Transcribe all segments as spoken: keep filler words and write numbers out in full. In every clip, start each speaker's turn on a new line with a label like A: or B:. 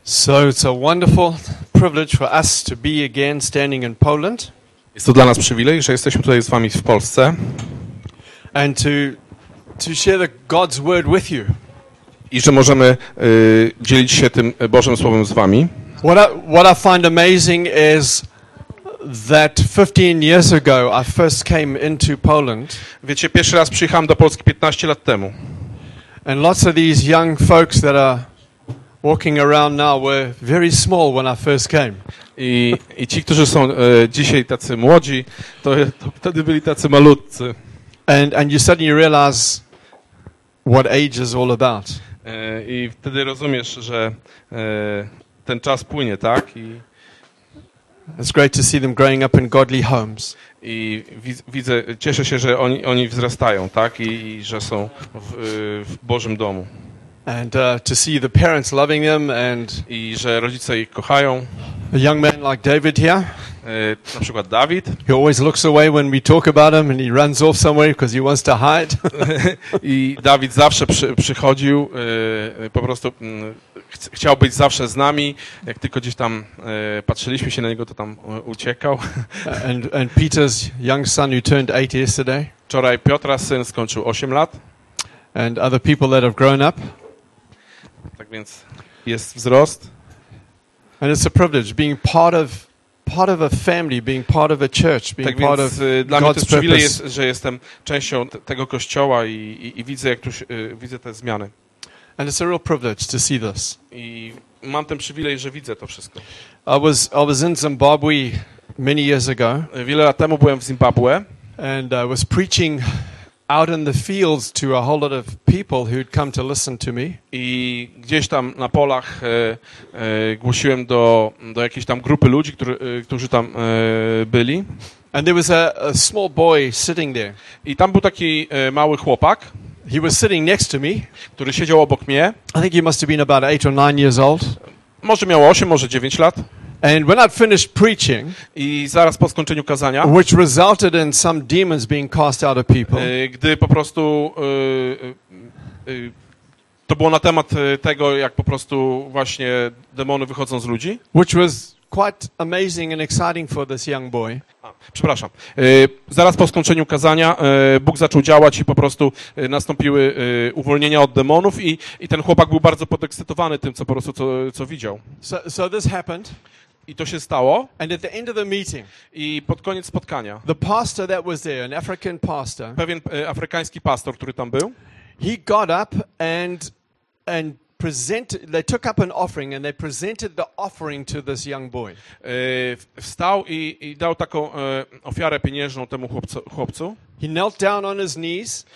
A: So it's a wonderful privilege for us to be again standing in Poland.
B: Jest to dla nas przywilej, że jesteśmy tutaj z wami w Polsce
A: and to to share the God's word with you.
B: i że możemy y, dzielić się tym Bożym Słowem z wami.
A: What I, what I find amazing is that fifteen years ago I first came into Poland.
B: Wiecie, pierwszy raz przyjechałem do Polski piętnaście lat temu.
A: And lots of these young folks that are walking around now were very small when I first came.
B: I, i ci, którzy są e, dzisiaj tacy młodzi, to, to wtedy byli tacy malutcy.
A: And and you suddenly realize what age is all about.
B: E, I wtedy rozumiesz, że e, ten czas płynie, tak? I,
A: It's great to see them growing up in godly homes.
B: i widzę, widzę, cieszę się, że oni, oni wzrastają, tak? I, i że są w, w Bożym domu.
A: And uh, to see the parents loving them and
B: I że rodzice ich kochają.
A: a young man like David here,
B: E, na przykład Dawid.
A: he always looks away when we talk about him and he runs off somewhere because he wants to hide.
B: I Dawid zawsze przy, przychodził, e, po prostu m, ch chciał być zawsze z nami. Jak tylko gdzieś tam e, patrzyliśmy się na niego, to tam e, uciekał.
A: and and Peter's young son who turned eight yesterday,
B: Wczoraj Piotra syn skończył osiem lat.
A: and other people that have grown up.
B: Tak więc jest wzrost.
A: And it's a privilege being part of part of a family, being part of a church, being
B: Tak
A: part
B: więc
A: of
B: e, dla mnie to
A: God's
B: jest przywilej,
A: purpose.
B: jest, że jestem częścią te, tego kościoła i, i, i widzę, jak tu się, e, widzę te zmiany.
A: And it's a real privilege to see this.
B: I mam ten przywilej, że widzę to wszystko.
A: I was I was in Zimbabwe many years ago,
B: E, Wiele lat temu byłem w Zimbabwe
A: and I was preaching out in the fields to a whole lot of people who'd come to listen to me.
B: i gdzieś tam na polach e, e, głosiłem do, do jakiejś tam grupy ludzi, który, e, którzy tam e, byli.
A: And there was a, a small boy sitting there.
B: I tam był taki e, mały chłopak,
A: He was sitting next to me.
B: który siedział obok mnie.
A: I think he must have been about eight or nine years old.
B: Może miał osiem, może dziewięć lat.
A: And when I'd finished preaching,
B: I zaraz po skończeniu kazania,
A: which resulted in some demons being cast out of people,
B: e, gdy po prostu e, e, e, to było na temat e, tego, jak po prostu właśnie demony wychodzą z ludzi.
A: which was quite amazing and exciting for this young boy.
B: A, przepraszam. E, zaraz po skończeniu kazania e, Bóg zaczął działać i po prostu e, nastąpiły e, uwolnienia od demonów i, i ten chłopak był bardzo podekscytowany tym, co po prostu co, co widział.
A: So, so this happened,
B: I to się stało
A: and at the end of the meeting,
B: i pod koniec spotkania
A: the pastor that was there, an African pastor,
B: pewien e, afrykański pastor, który tam był,
A: he got up and and presented. They took up an offering and they presented the offering to this young boy.
B: e, wstał i, i dał taką e, ofiarę pieniężną temu chłopcu, chłopcu.
A: He knelt down on his knees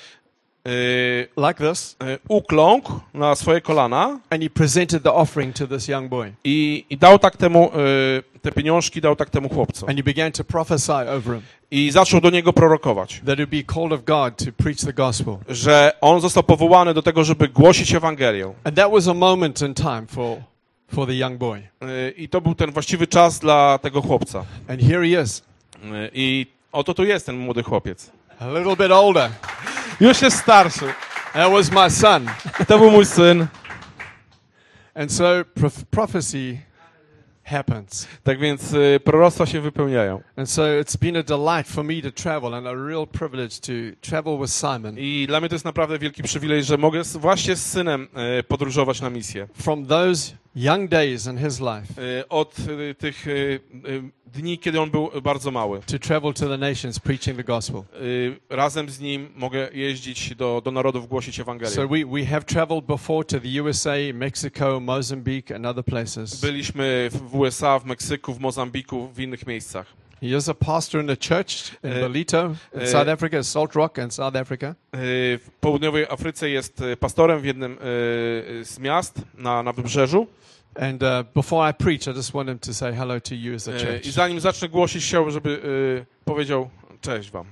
B: E,
A: like this,
B: e, ukląkł na swoje kolana
A: and he presented the offering to this young boy.
B: i, i dał tak temu, e, te pieniążki dał tak temu chłopcu.
A: And he began to prophesy over him
B: I zaczął do niego prorokować,
A: that it would be called of God to preach the gospel.
B: że on został powołany do tego, żeby głosić Ewangelię.
A: And that was a moment in time for for the young boy.
B: E, I to był ten właściwy czas dla tego chłopca.
A: And here he is,
B: E, I oto tu jest ten młody chłopiec.
A: a little bit older.
B: Już jest starszy.
A: That was my son.
B: To był mój syn.
A: And so prof- prophecy happens.
B: Tak więc e, proroctwa się wypełniają.
A: And so it's been a delight for me to travel and a real privilege to travel with Simon
B: I dla mnie to jest naprawdę wielki przywilej, że mogę z, właśnie z synem e, podróżować na misję.
A: from those young days in his life
B: E, od e, tych e, e, dni, kiedy on był bardzo mały.
A: to travel to the nations preaching the gospel.
B: E, razem z nim mogę jeździć do, do narodów, głosić Ewangelię.
A: So we, we have traveled before to the U S A, Mexico, Mozambique and other places.
B: Byliśmy w U S A, w Meksyku, w Mozambiku, w innych miejscach.
A: He is a pastor in a church in
B: Uh,
A: Belito, in
B: uh,
A: South Africa, Salt Rock in South Africa.
B: E, W południowej Afryce jest e, pastorem w jednym e, z miast na, na wybrzeżu.
A: And uh, before I preach, I just want him to say hello to you as a
B: E,
A: church.
B: I zanim zacznę głosić, chciałbym, żeby e, powiedział cześć wam.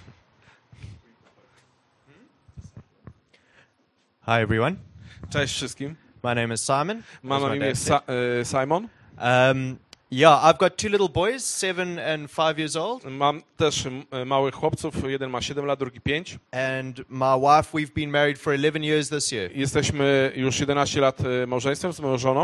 C: Hi everyone,
B: Cześć wszystkim.
C: my name is Simon.
B: Mam
C: as
B: na
C: my
B: imię
C: dad said.
B: Sa e, Simon.
C: Um, yeah, I've got two little boys, seven and five years old,
B: Mam też e, małych chłopców. Jeden ma siedem lat, drugi pięć.
C: and my wife, we've been married for eleven years this year.
B: Jesteśmy już jedenaście lat e, małżeństwem z moją żoną.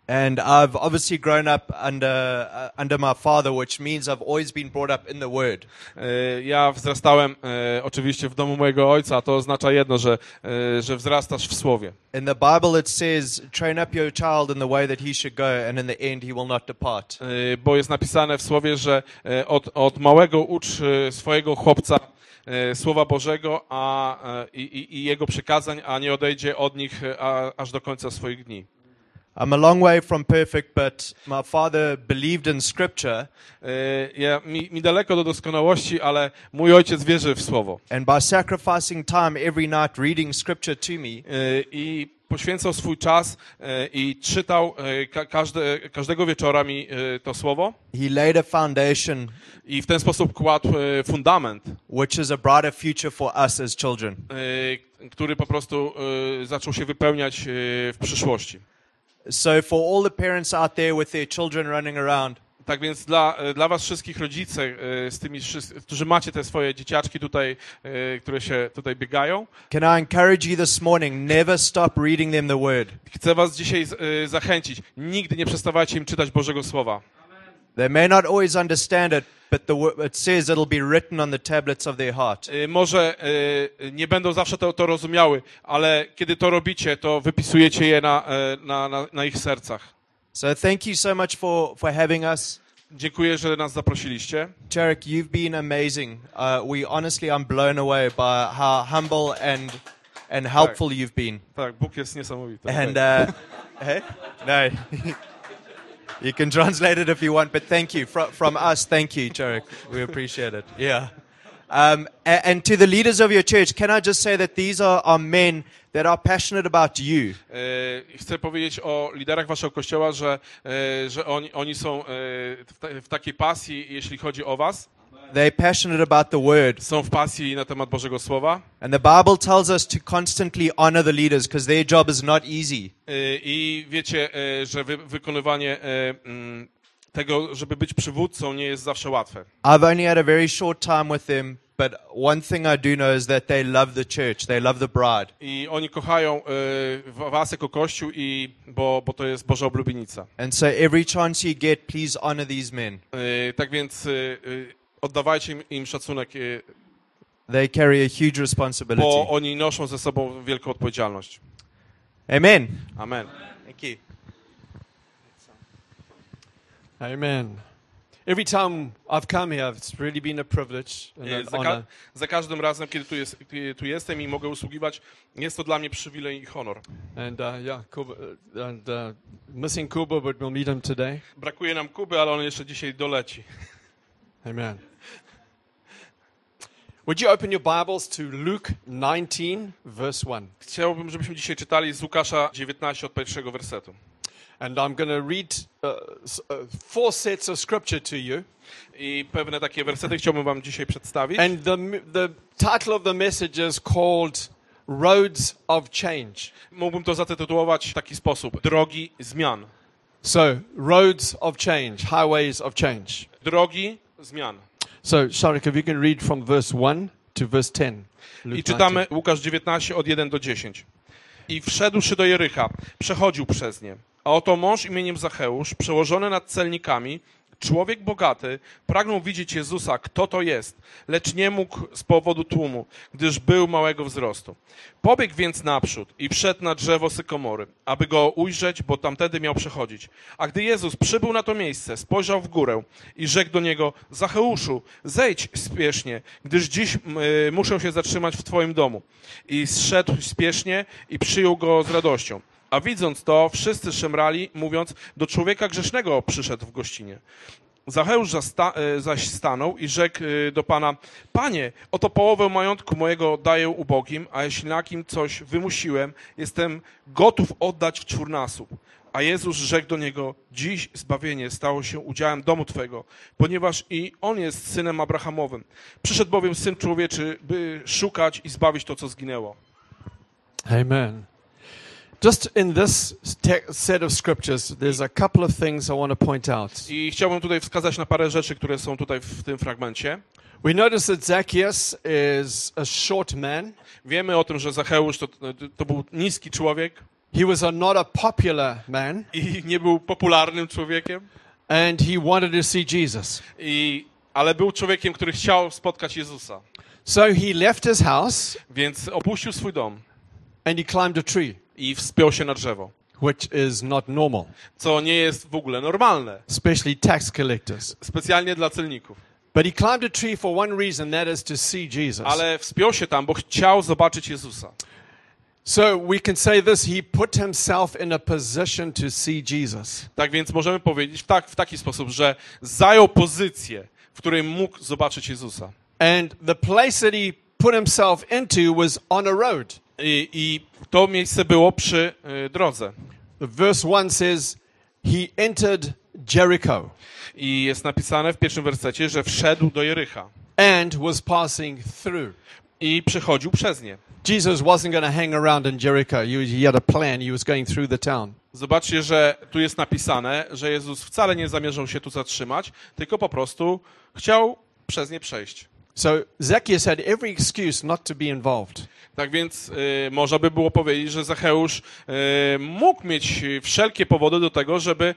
C: And I've obviously grown up under uh, under my father, which means I've always been brought up in the Word.
B: E, Ja wzrastałem e, oczywiście w domu mojego ojca, a to oznacza jedno, że, e, że wzrastasz w Słowie.
C: In the Bible it says, train up your child in the way that he should go, and in the end he will not depart.
B: E, Bo jest napisane w Słowie, że e, od, od małego ucz e, swojego chłopca e, Słowa Bożego a, e, i, i, i Jego przykazań, a nie odejdzie od nich e, a, aż do końca swoich dni.
C: I'm a long way from perfect, but my father believed in Scripture,
B: E, Ja, mi, mi daleko do doskonałości, ale mój ojciec wierzy w Słowo.
C: and by sacrificing time every night reading Scripture to me,
B: E, I poświęcał swój czas e, i czytał e, ka każde, każdego wieczora mi e, to Słowo
C: he laid a foundation
B: i w ten sposób kładł e, fundament,
C: which is a brighter future for us as children.
B: e, który po prostu e, zaczął się wypełniać e, w przyszłości.
C: So for all the parents out there with their children running around,
B: Tak więc dla, dla was wszystkich rodzice, e, z tymi, wszyscy- którzy macie te swoje dzieciaczki tutaj, e, które się tutaj biegają,
C: can I encourage you this morning, never stop reading them the Word.
B: chcę was dzisiaj z- e, zachęcić. Nigdy nie przestawajcie im czytać Bożego Słowa.
C: They may not always understand it, but the, wo- it says it'll be written on the tablets of their heart.
B: E, Może e, nie będą zawsze to, to rozumiały, ale kiedy to robicie, to wypisujecie je na, e, na, na, na ich sercach.
C: So thank you so much for, for having us.
B: Dziękuję, że nas zaprosiliście.
C: Jarek, you've been amazing. Uh, we honestly, I'm blown away by how humble and and helpful you've been.
B: Tak, Bóg jest niesamowity.
C: And uh, hey, no, you can translate it if you want, but thank you from from us. Thank you, Jarek. We appreciate it. Yeah. Um, a- and to the leaders of your church, can I just say that these are, are men that are passionate about you.
B: E, Chcę powiedzieć o liderach waszego kościoła, że, e, że oni, oni są e, w, ta, w takiej pasji, jeśli chodzi o was.
C: They're passionate about the word.
B: Są w pasji na temat Bożego Słowa.
C: And the Bible tells us to constantly honor the leaders because their job is not easy.
B: E, I wiecie, e, że wy, wykonywanie e, mm, tego, żeby być przywódcą, nie jest zawsze łatwe.
C: I've only had a very short time with them, but one thing I do know is that they love the church. They love the bride.
B: I oni kochają e, was jako Kościół, i, bo, bo to jest Boża oblubienica.
C: And so every chance you get, please honor these men.
B: E, Tak więc e, e, oddawajcie im, im szacunek, e,
C: They carry a huge responsibility.
B: bo oni noszą ze sobą wielką odpowiedzialność.
C: Amen.
B: Amen.
C: Thank you.
A: Amen. Every time I've come here, it's really been a privilege and
B: E,
A: an
B: Za, ka
A: honor.
B: za każdym razem, kiedy tu, jest, kiedy tu jestem i mogę usługiwać, jest to dla mnie przywilej i honor.
A: And uh, yeah, Kuba, uh, and uh, missing Kuba, but we'll meet him today.
B: Brakuje nam Kuby, ale on jeszcze dzisiaj doleci.
A: Amen. Would you open your Bibles to Luke nineteen, verse one?
B: Chciałbym, żebyśmy dzisiaj czytali z Łukasza dziewiętnaście od pierwszego wersetu.
A: And I'm going to read uh, s- uh, four sets of scripture to you.
B: I pewne takie wersety chciałbym wam dzisiaj przedstawić.
A: And the, m- the title of the message is called Roads of Change.
B: Mógłbym to zatytułować w taki sposób. Drogi zmian.
A: So, roads of change, highways of change.
B: Drogi zmian.
A: So, Sharik, if you can read from verse one to verse ten. Luke
B: I czytamy
A: nineteen.
B: Łukasz dziewiętnaście od jeden do dziesięciu. I wszedłszy do Jericha, przechodził przez nie. A oto mąż imieniem Zacheusz, przełożony nad celnikami, człowiek bogaty, pragnął widzieć Jezusa, kto to jest, lecz nie mógł z powodu tłumu, gdyż był małego wzrostu. Pobiegł więc naprzód i wszedł na drzewo sykomory, aby go ujrzeć, bo tamtędy miał przechodzić. A gdy Jezus przybył na to miejsce, spojrzał w górę i rzekł do niego: Zacheuszu, zejdź spiesznie, gdyż dziś y, muszę się zatrzymać w twoim domu. I zszedł spiesznie i przyjął go z radością. A widząc to, wszyscy szemrali, mówiąc: do człowieka grzesznego przyszedł w gościnie. Zacheusz zasta- zaś stanął i rzekł do Pana: Panie, oto połowę majątku mojego daję ubogim, a jeśli na kim coś wymusiłem, jestem gotów oddać w czwórnasób. A Jezus rzekł do niego: dziś zbawienie stało się udziałem domu Twego, ponieważ i on jest synem Abrahamowym. Przyszedł bowiem Syn Człowieczy, by szukać i zbawić to, co zginęło.
A: Amen. Just in this te- set of scriptures, there's a couple of things I want to point out.
B: I chciałbym tutaj wskazać na parę rzeczy, które są tutaj w tym fragmencie.
A: We notice that Zacchaeus is a short man.
B: Wiemy o tym, że Zacheusz to, to był niski człowiek.
A: He was a, not a popular man,
B: i nie był popularnym człowiekiem,
A: and he wanted to see Jesus.
B: i, ale był człowiekiem, który chciał spotkać Jezusa.
A: So he left his house
B: Więc opuścił swój dom
A: and he climbed a tree,
B: i wspiął się na drzewo,
A: which is not normal,
B: co nie jest w ogóle normalne,
A: especially tax collectors.
B: specjalnie dla celników.
A: But he climbed a tree for one reason, that is to see Jesus.
B: Ale wspiął się tam, bo chciał zobaczyć Jezusa.
A: So we can say this, he put himself in a position to see Jesus.
B: Tak więc możemy powiedzieć w, tak, w taki sposób, że zajął pozycję, w której mógł zobaczyć Jezusa.
A: And the place that he put himself into was on a road.
B: I, i to miejsce było przy y, drodze.
A: The verse one says, he entered Jericho
B: I jest napisane w pierwszym wersecie, że wszedł do Jericha
A: and was passing through.
B: i przechodził przez nie.
A: Jesus wasn't going to hang around in Jericho. He, he had a plan. He was going through the town.
B: Zobaczcie, że tu jest napisane, że Jezus wcale nie zamierzał się tu zatrzymać, tylko po prostu chciał przez nie przejść.
A: So Zacchaeus had every excuse not to be involved.
B: Tak więc y, można by było powiedzieć, że Zacheusz y, mógł mieć wszelkie powody do tego, żeby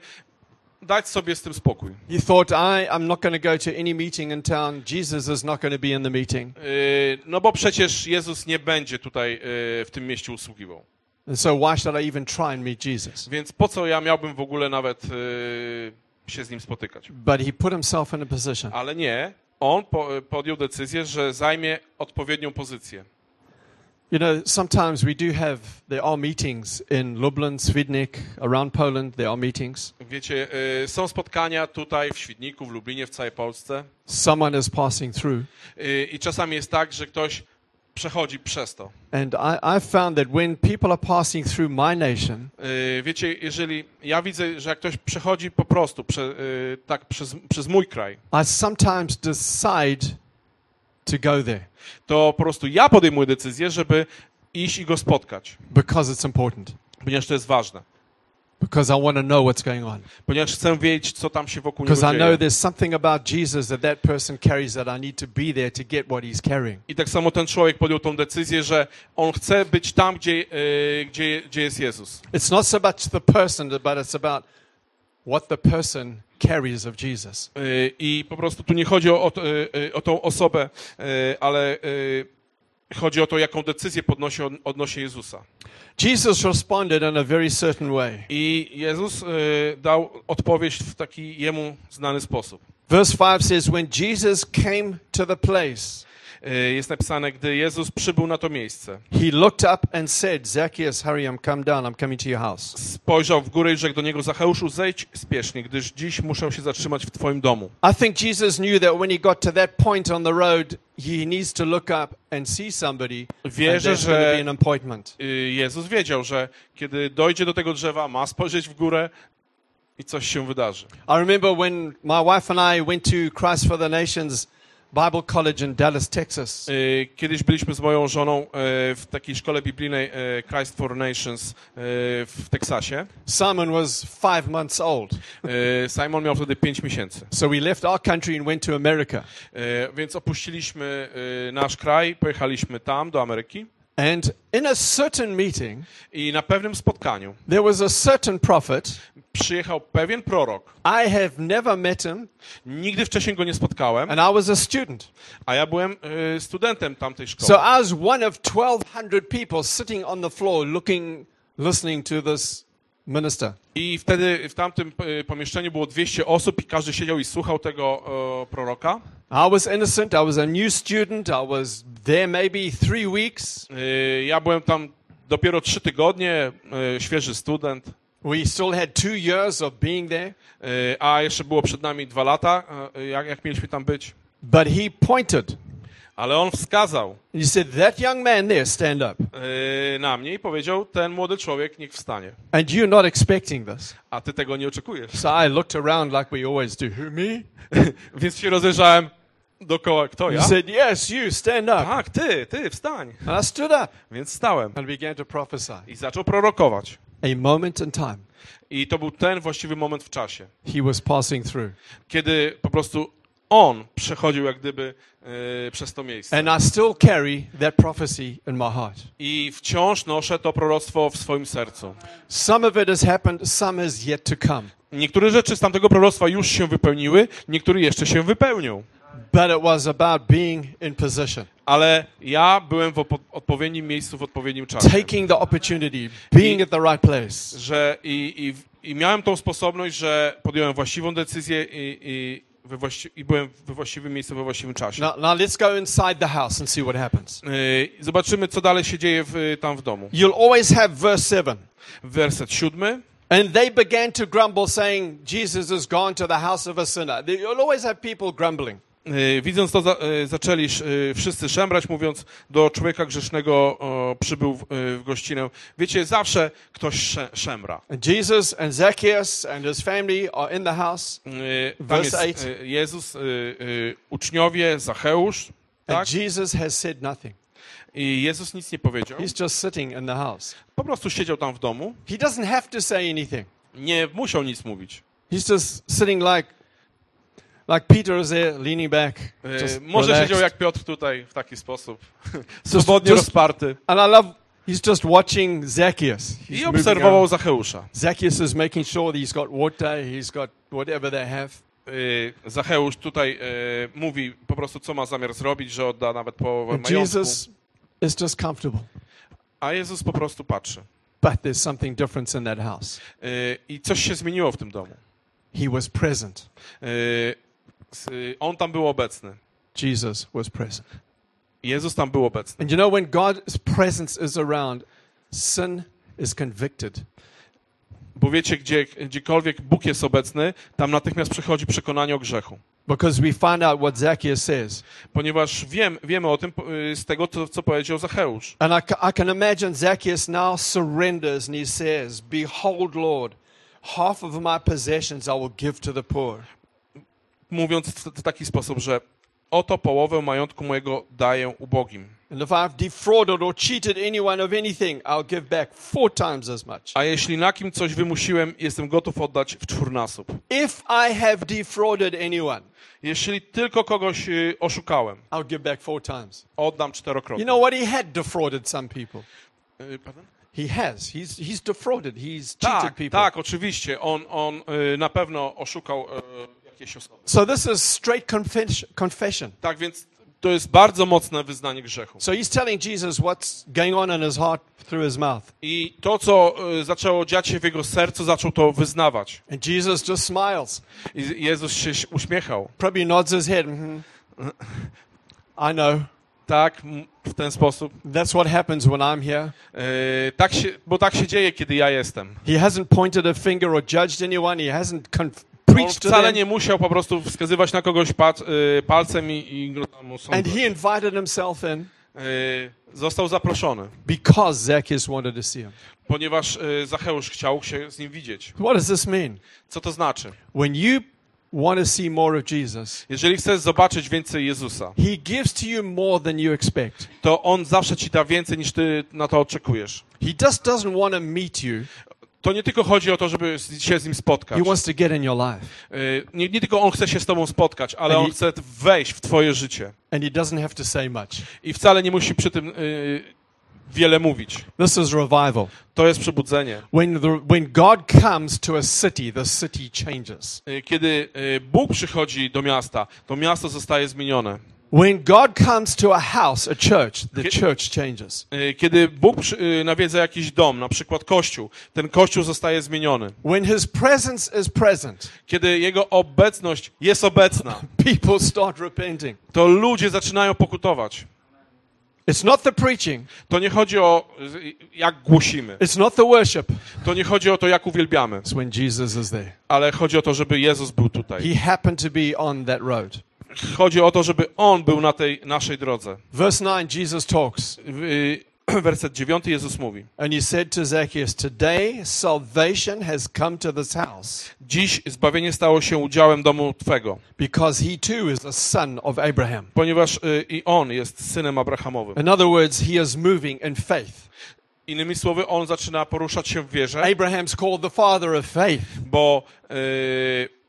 B: dać sobie z tym spokój.
A: He thought, I, I'm not going to go to any meeting in town. Jesus is not going to be in the meeting.
B: Y, no bo przecież Jezus nie będzie tutaj y, w tym mieście usługiwał.
A: And so why should I even try and meet Jesus?
B: Więc po co ja miałbym w ogóle nawet y, się z nim spotykać?
A: But he put himself in a position.
B: Ale nie, on po, podjął decyzję, że zajmie odpowiednią pozycję.
A: You know, sometimes we do have, there are meetings in Lublin, Swidnik, around Poland, there are meetings.
B: Wiecie, y, są spotkania tutaj w Świdniku, w Lublinie, w całej Polsce
A: Someone is passing through.
B: y, i czasami jest tak, że ktoś przechodzi przez to.
A: And I, I've found that when people are passing through my nation,
B: Y, wiecie, jeżeli ja widzę, że jak ktoś przechodzi po prostu prze, y, tak przez, przez mój kraj,
A: I sometimes decide to go there
B: to po prostu ja podejmuję decyzję, żeby iść i go spotkać,
A: because it's important,
B: ponieważ to jest ważne.
A: because I want to know what's going on,
B: Ponieważ chcę wiedzieć, co tam się wokół
A: because
B: niego
A: I know
B: dzieje.
A: there's something about Jesus that that person carries that I need to be there to get what he's carrying.
B: I tak samo ten człowiek podjął tą decyzję, że on chce być tam, gdzie, y, gdzie, gdzie jest Jezus.
A: It's not so much the person, but it's about what the person carries of Jesus.
B: Y, I po prostu tu nie chodzi o, o, y, o tą osobę, y, ale y, chodzi o to, jaką decyzję podnosi od, odnosi Jezusa.
A: Jesus responded in a very certain way.
B: I Jezus y, dał odpowiedź w taki jemu znany sposób.
A: Verse five says, when Jesus came to the place,
B: Y, jest napisane, gdy Jezus przybył na to miejsce,
A: he looked up and said, Zacchaeus, hurry, I'm come down, I'm coming to your house.
B: spojrzał w górę i rzekł do niego: Zacheuszu, zejdź spiesznie, gdyż dziś muszę się zatrzymać w twoim domu.
A: I think Jesus knew that when he got to that point on the road, he needs to look up and see somebody, and
B: Wierzę,
A: there's going to be
B: że
A: an appointment.
B: y, Jezus wiedział, że kiedy dojdzie do tego drzewa, ma spojrzeć w górę i coś się wydarzy.
A: I remember when my wife and I went to Christ for the Nations Bible College in Dallas, Texas.
B: Y, Kiedyś byliśmy z moją żoną y, w takiej szkole biblijnej y, Christ for Nations y, w Teksasie.
A: Simon was five months old.
B: Y, Simon miał wtedy pięć miesięcy.
A: So we left our country and went to America.
B: Y, Więc opuściliśmy y, nasz kraj, pojechaliśmy tam, do Ameryki.
A: And in a certain meeting,
B: I na pewnym spotkaniu
A: there was a certain prophet.
B: przyjechał pewien prorok.
A: I have never met him,
B: Nigdy wcześniej go nie spotkałem,
A: and I was a student.
B: a ja byłem y, studentem tamtej szkoły.
A: So I was one of twelve hundred people sitting on the floor looking, listening to this minister.
B: I wtedy w tamtym y, pomieszczeniu było dwieście osób i każdy siedział i słuchał tego y, proroka.
A: I was innocent. I was a new student. I was there maybe three weeks.
B: Y, Ja byłem tam dopiero trzy tygodnie, y, świeży student,
A: We still had two years of being there.
B: y, a jeszcze było przed nami dwa lata, y, jak, jak mieliśmy tam być.
A: But he pointed.
B: Ale on wskazał
A: He said, that young man there, stand up.
B: y, na mnie i powiedział: ten młody człowiek niech wstanie.
A: And you're not expecting this.
B: A ty tego nie oczekujesz.
A: So I looked around like we always do. Who, me?
B: Więc się rozejrzałem dookoła. Kto,
A: He
B: ja?
A: said, yes, you, stand up.
B: Tak, ty, ty, wstań.
A: And I stood up
B: Więc stałem
A: and began to prophesy.
B: i zaczął prorokować.
A: A moment in time.
B: I to był ten właściwy moment w czasie,
A: He was passing through.
B: kiedy po prostu On przechodził jak gdyby e, przez to miejsce.
A: And I still carry that prophecy in my heart.
B: I wciąż noszę to proroctwo w swoim sercu.
A: Some of it has happened, some has yet to come.
B: Niektóre rzeczy z tamtego proroctwa już się wypełniły, niektóre jeszcze się wypełnią.
A: But it was about being in position,
B: Ale ja byłem w opo- odpowiednim miejscu w odpowiednim czasie.
A: taking the opportunity, being at the right place.
B: Że i, i, I miałem tą sposobność, że podjąłem właściwą decyzję i, i, we właści- i byłem we właściwym miejscu we właściwym czasie.
A: Now, now let's go inside the house and see what happens.
B: Yy, Zobaczymy, co dalej się dzieje w, tam w domu.
A: You'll always have verse seven.
B: Werset siódmy.
A: And they began to grumble, saying, Jesus has gone to the house of a sinner. There- You'll always have people grumbling.
B: Yy, Widząc to, za, yy, zaczęli yy, wszyscy szemrać, mówiąc, do człowieka grzesznego o, przybył w, yy, w gościnę. Wiecie, zawsze ktoś sze, szemra.
A: And Jesus and Zacchaeus and his family are in the house.
B: Yy, Tam
A: Verse
B: jest
A: eight.
B: yy, Jezus, yy, yy, uczniowie, Zacheusz, tak?
A: And Jesus has said nothing.
B: I Jezus nic nie powiedział.
A: He's just sitting in the house.
B: Po prostu siedział tam w domu.
A: He doesn't have to say anything.
B: Nie musiał nic mówić.
A: He's just sitting like, like Peter is there, leaning back.
B: Yy,
A: Just
B: Może
A: relaxed.
B: siedział jak Piotr tutaj, w taki sposób. Swobodnie
A: just-
B: rozparty.
A: And I love, he's just watching Zacchaeus. He's
B: I
A: moving
B: obserwował
A: around.
B: Zacheusza.
A: Zacchaeus is making sure that he's got water, he's got whatever they have.
B: Yy, Zacheusz tutaj yy, mówi po prostu, co ma zamiar zrobić, że odda nawet połowę
A: And
B: majątku.
A: Jesus is just comfortable.
B: A Jezus po prostu patrzy.
A: But there's something different in that house.
B: Yy, I coś się zmieniło w tym domu.
A: He was present.
B: Yy, s- yy, On tam był obecny.
A: Jesus was present.
B: Jezus tam był obecny.
A: And you know, when God's presence is around, sin is convicted.
B: Bo wiecie, gdzie, gdziekolwiek Bóg jest obecny, tam natychmiast przychodzi przekonanie o grzechu.
A: Because we find out what Zacchaeus says.
B: Ponieważ wiem, wiemy o tym yy, z tego, co, co powiedział Zacheusz.
A: And I, ca- I can imagine Zacchaeus now surrenders and he says, Behold, Lord, half of my possessions I will give to the poor.
B: Mówiąc w, w taki sposób, że oto połowę majątku mojego daję ubogim.
A: And if I've defrauded or cheated anyone of anything, I'll give back four times as much.
B: A jeśli na kim coś wymusiłem, jestem gotów oddać w czwórnasób.
A: If I have defrauded anyone,
B: Jeśli tylko kogoś y, oszukałem,
A: I'll give back four times.
B: oddam
A: You
B: czterokrotnie.
A: know what? He had defrauded some people.
B: Y, pardon?
A: He has. He's, he's defrauded. He's cheated
B: Tak,
A: people.
B: tak, oczywiście. On, on y, na pewno oszukał y, jakieś osoby.
A: So this is straight confess- confession.
B: Tak więc to jest bardzo mocne wyznanie grzechu.
A: So he's telling Jesus what's going on in his heart through his mouth.
B: I to, co y, zaczęło dziać się w jego sercu, zaczął to wyznawać.
A: And Jesus just smiles,
B: I Jezus się uśmiechał.
A: probably nods his head. Mhm. I know.
B: Tak, m- w ten sposób.
A: That's what happens when I'm here.
B: Y, tak się, bo tak się dzieje, kiedy ja jestem.
A: He hasn't pointed a finger or judged anyone. He hasn't conf-
B: On
A: preached to
B: wcale
A: them.
B: nie musiał po prostu wskazywać na kogoś pat, y, palcem i, i mu
A: And
B: sądzać.
A: he invited himself in
B: Y, Został zaproszony,
A: because Zacchaeus wanted to see him.
B: ponieważ y, Zacheusz chciał się z nim widzieć.
A: What does this mean?
B: Co to znaczy?
A: When you want to see more of Jesus,
B: Jeżeli chcesz zobaczyć więcej Jezusa,
A: he gives to you more than you expect.
B: to On zawsze ci da więcej, niż ty na to oczekujesz.
A: He just doesn't want to meet you.
B: To nie tylko chodzi o to, żeby z- się z nim spotkać.
A: He wants to get in your life.
B: Y, Nie, nie tylko On chce się z tobą spotkać, ale
A: And
B: On
A: he-
B: chce wejść w twoje życie.
A: And he doesn't have to say much.
B: I wcale nie musi przy tym y, wiele mówić.
A: This is revival.
B: To jest przebudzenie.
A: When, the, when God comes to a city, the city changes.
B: Y, Kiedy y, Bóg przychodzi do miasta, to miasto zostaje zmienione.
A: When God comes to a house, a church, the
B: Ki-
A: church changes.
B: Y, Kiedy Bóg przy- y, nawiedza jakiś dom, na przykład kościół, ten kościół zostaje zmieniony.
A: When his presence is present,
B: Kiedy Jego obecność jest obecna,
A: people start repenting.
B: to ludzie zaczynają pokutować.
A: It's not the preaching.
B: To nie chodzi o y, jak głosimy.
A: It's not the worship.
B: To nie chodzi o to, jak uwielbiamy.
A: It's when Jesus is there.
B: Ale chodzi o to, żeby Jezus był tutaj.
A: He happened to be on that road.
B: Chodzi o to, żeby On był na tej naszej drodze.
A: Verse nine, Jesus talks.
B: Y, Werset dziewiąty Jezus mówi.
A: And he said to Zacchaeus, Today salvation has come to this house,
B: Dziś zbawienie stało się udziałem domu Twego,
A: because he too is a son of Abraham.
B: ponieważ y, i On jest synem Abrahamowym.
A: In other words, he is moving in faith.
B: Innymi słowy, On zaczyna poruszać się w wierze,
A: Abraham's called the father of faith.
B: bo y,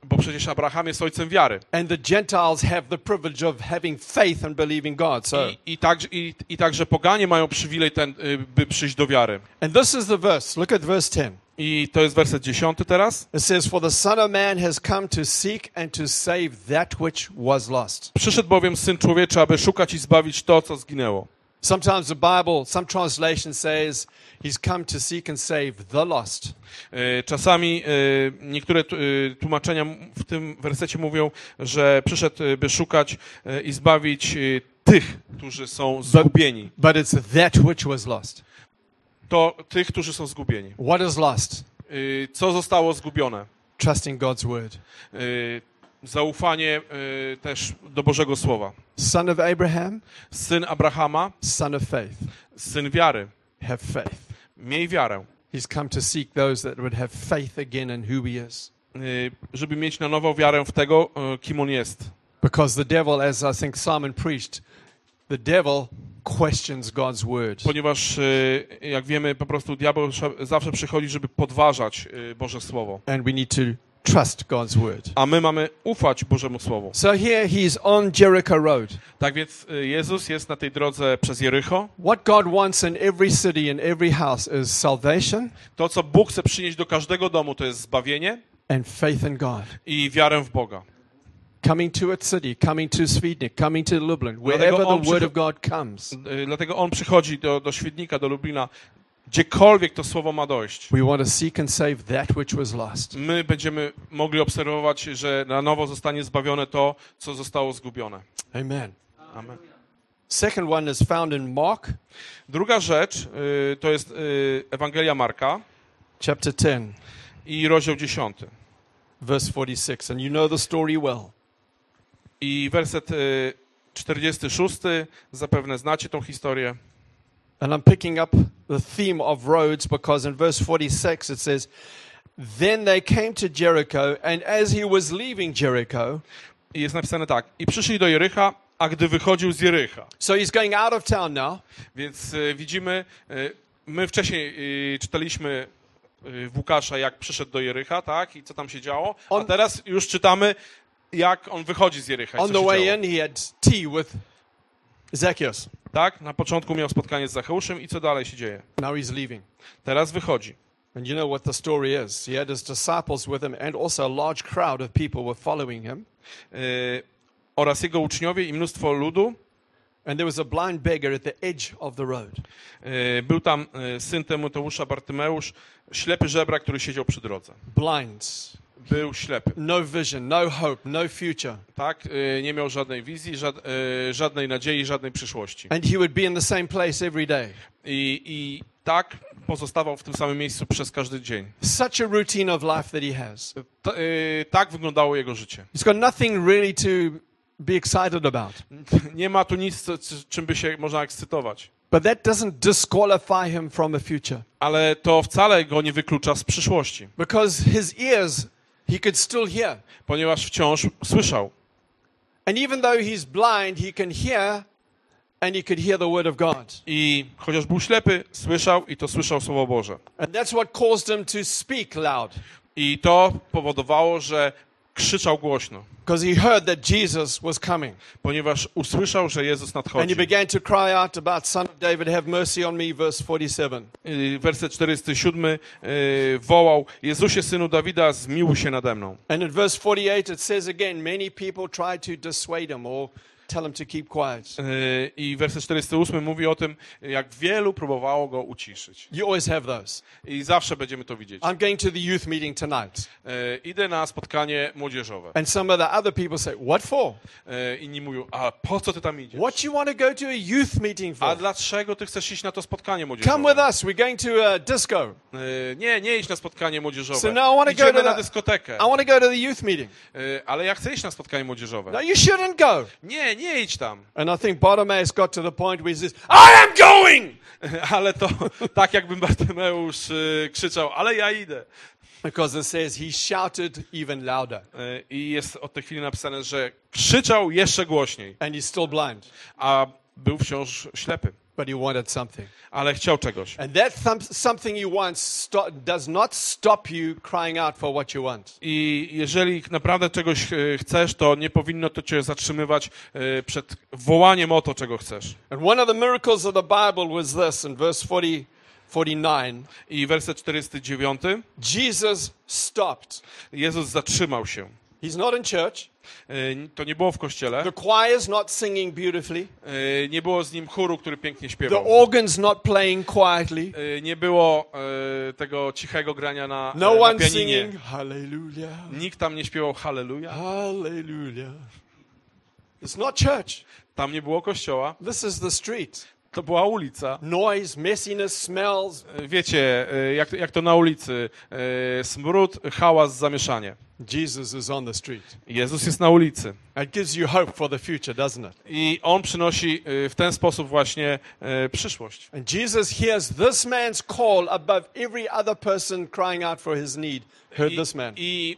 B: bo przecież Abraham jest ojcem wiary.
A: And the Gentiles have the privilege of having faith and believing God. So,
B: I, i, także, i, I także poganie mają przywilej ten, y, by przyjść do wiary.
A: and this is the verse. Look at verse ten.
B: I to jest werset dziesiąty teraz.
A: It says, "For the Son of Man has come to seek and to save that which was lost."
B: Przyszedł bowiem Syn Człowieczy, aby szukać i zbawić to, co zginęło.
A: Sometimes the Bible, some translation says, he's come to seek and save the lost.
B: Y, Czasami y, niektóre t- y, tłumaczenia w tym wersecie mówią, że przyszedł, y, by szukać y, i zbawić y, tych, którzy są zgubieni.
A: But it's that which was lost.
B: To tych, którzy są zgubieni.
A: What is lost?
B: Y, Co zostało zgubione?
A: Trusting God's word.
B: Y, Zaufanie y, też do Bożego Słowa.
A: Son of Abraham,
B: Syn Abrahama,
A: son of faith.
B: syn wiary.
A: Have faith.
B: Miej wiarę,
A: He's come to seek those that would have faith again in who he is.
B: y, żeby mieć na nowo wiarę w tego, y, kim on jest.
A: Because the devil, as I think Simon preached, the devil questions God's word.
B: Ponieważ, y, jak wiemy, po prostu diabeł sz- zawsze przychodzi, żeby podważać y, Boże Słowo.
A: And we need to trust God's word.
B: A my mamy ufać Bożemu Słowu.
A: So here he's on Jericho Road.
B: Tak więc y, Jezus jest na tej drodze przez Jericho.
A: What God wants in every city, in every house is salvation
B: To, co Bóg chce przynieść do każdego domu, to jest zbawienie
A: and faith in God.
B: i wiarę w Boga.
A: Coming to a city, coming to Sweden, coming to Lublin,
B: Dlatego
A: wherever
B: on
A: the word
B: przycho-
A: of God comes.
B: Y, Dlatego On przychodzi do, do Świdnika, do Lublina, gdziekolwiek to słowo ma dojść.
A: We want to seek and save that which was lost.
B: My będziemy mogli obserwować, że na nowo zostanie zbawione to, co zostało zgubione.
A: Amen.
B: Amen.
A: Second one is found in Mark
B: Druga rzecz y, to jest y, Ewangelia Marka
A: chapter ten,
B: i rozdział dziesiąty.
A: verse forty-six. And you know the story well.
B: I werset y, czterdziesty szósty, zapewne znacie tą historię.
A: And I'm picking up the theme of roads because in verse forty-six it says, "Then they came to Jericho, and as he was leaving Jericho,"
B: I jest napisane tak. I przyszli do Jericha, a gdy wychodził z Jericha.
A: so he's going out of town now,
B: Więc y, widzimy, y, my wcześniej y, czytaliśmy y, w Łukasza, jak przyszedł do Jericha, tak? I co tam się działo. A
A: On-
B: teraz już czytamy, jak on wychodzi z Jericha. i
A: on
B: co
A: the
B: się
A: way
B: działo.
A: in he had tea with Zacchaeus.
B: Tak? Na początku miał spotkanie z Zacheuszem i co dalej się dzieje?
A: Now he's leaving.
B: Teraz wychodzi.
A: And you know what the story is. He had his disciples with him, and also a large crowd of people were following him.
B: Y, oraz jego uczniowie i mnóstwo ludu.
A: And there was a blind beggar at the edge of the road.
B: Y, był tam y, syn Tymoteusza, Bartymeusz, ślepy żebrak, który siedział przy drodze.
A: Blind,
B: Był ślepy,
A: no vision, no hope, no future.
B: tak? Y, nie miał żadnej wizji, żad, y, żadnej nadziei, żadnej przyszłości.
A: And he would be in the same place every day.
B: I, I tak pozostawał w tym samym miejscu przez każdy dzień.
A: Such a routine of life that he has.
B: T, y, tak wyglądało jego życie.
A: He's got nothing really to be excited about.
B: Nie ma tu nic, co, c- czym by się można ekscytować.
A: But that doesn't disqualify him from a future.
B: Ale to wcale go nie wyklucza z przyszłości,
A: Because his ears, he could still hear.
B: ponieważ wciąż słyszał.
A: And even though he's blind, he can hear and he could hear the word of God.
B: I chociaż był ślepy, słyszał i to słyszał Słowo Boże.
A: And that's what caused him to speak loud.
B: I to powodowało, że krzyczał głośno,
A: Because he heard that Jesus was coming.
B: ponieważ usłyszał, że Jezus
A: And he
B: nadchodzi.
A: began to cry out about, "Son of David, have mercy on me," verse forty-seven.
B: Y, Werset czterdziesty siódmy y, wołał: Jezusie, synu Dawida, zmiłuj się nade mną.
A: And in verse forty-eight it says again, many people tried to dissuade him or tell him to keep quiet.
B: Y, I werset czterdziesty ósmy mówi o tym, jak wielu próbowało go uciszyć.
A: You always have those.
B: I zawsze będziemy to widzieć.
A: I'm going to the youth meeting tonight.
B: Y, Idę na spotkanie młodzieżowe.
A: And some of the other people say, "What for?
B: Y, Inni mówią: a po co ty tam idziesz?
A: What you want to go to a youth meeting
B: A
A: for?
B: dlaczego ty chcesz iść na to spotkanie
A: Come
B: młodzieżowe?
A: with us. We're going to a disco.
B: Y, Nie, nie idź na spotkanie młodzieżowe.
A: So now I wanna go
B: Idziemy
A: to
B: na
A: the-
B: dyskotekę.
A: I want to go to the youth meeting."
B: Y, Ale ja chcę iść na spotkanie młodzieżowe.
A: No, you shouldn't go.
B: Nie, nie idź tam.
A: And I think Bartimaeus got to the point where he says, "I am going!"
B: Ale to tak jakby Bartymeusz y, krzyczał: ale ja idę.
A: Because it says he shouted even louder.
B: Y, I jest od tej chwili napisane, że krzyczał jeszcze głośniej,
A: And he's still blind.
B: a był wciąż ślepy.
A: but he wanted something.
B: ale chciał czegoś.
A: And that th- something you want sto- does not stop you crying out for what you want.
B: I jeżeli naprawdę czegoś e, chcesz, to nie powinno to cię zatrzymywać e, przed wołaniem o to, czego chcesz.
A: And one of the miracles of the Bible was this in verse forty, forty-nine.
B: I werset czterdziesty dziewiąty.
A: Jesus stopped.
B: Jezus zatrzymał się.
A: He's not in church.
B: E, To nie było w kościele.
A: The choir's not singing beautifully.
B: E, Nie było z nim chóru, który pięknie
A: The
B: śpiewał.
A: organ's not playing quietly.
B: E, Nie było e, tego cichego grania na,
A: No
B: e, na
A: one
B: pianinie.
A: singing hallelujah,
B: Nikt tam nie śpiewał halleluja.
A: hallelujah. It's not church.
B: Tam nie było kościoła.
A: This is the street.
B: To była ulica.
A: Noise, messiness, smells.
B: E, Wiecie, e, jak, jak to na ulicy. E, Smród, hałas, zamieszanie.
A: Jesus is on the street.
B: Jezus jest na ulicy.
A: It gives you hope for the future, doesn't it?
B: I On przynosi e, w ten sposób właśnie e, przyszłość.
A: And Jesus hears this man's call above every other person crying out for his need. Heard
B: I,
A: this man.
B: I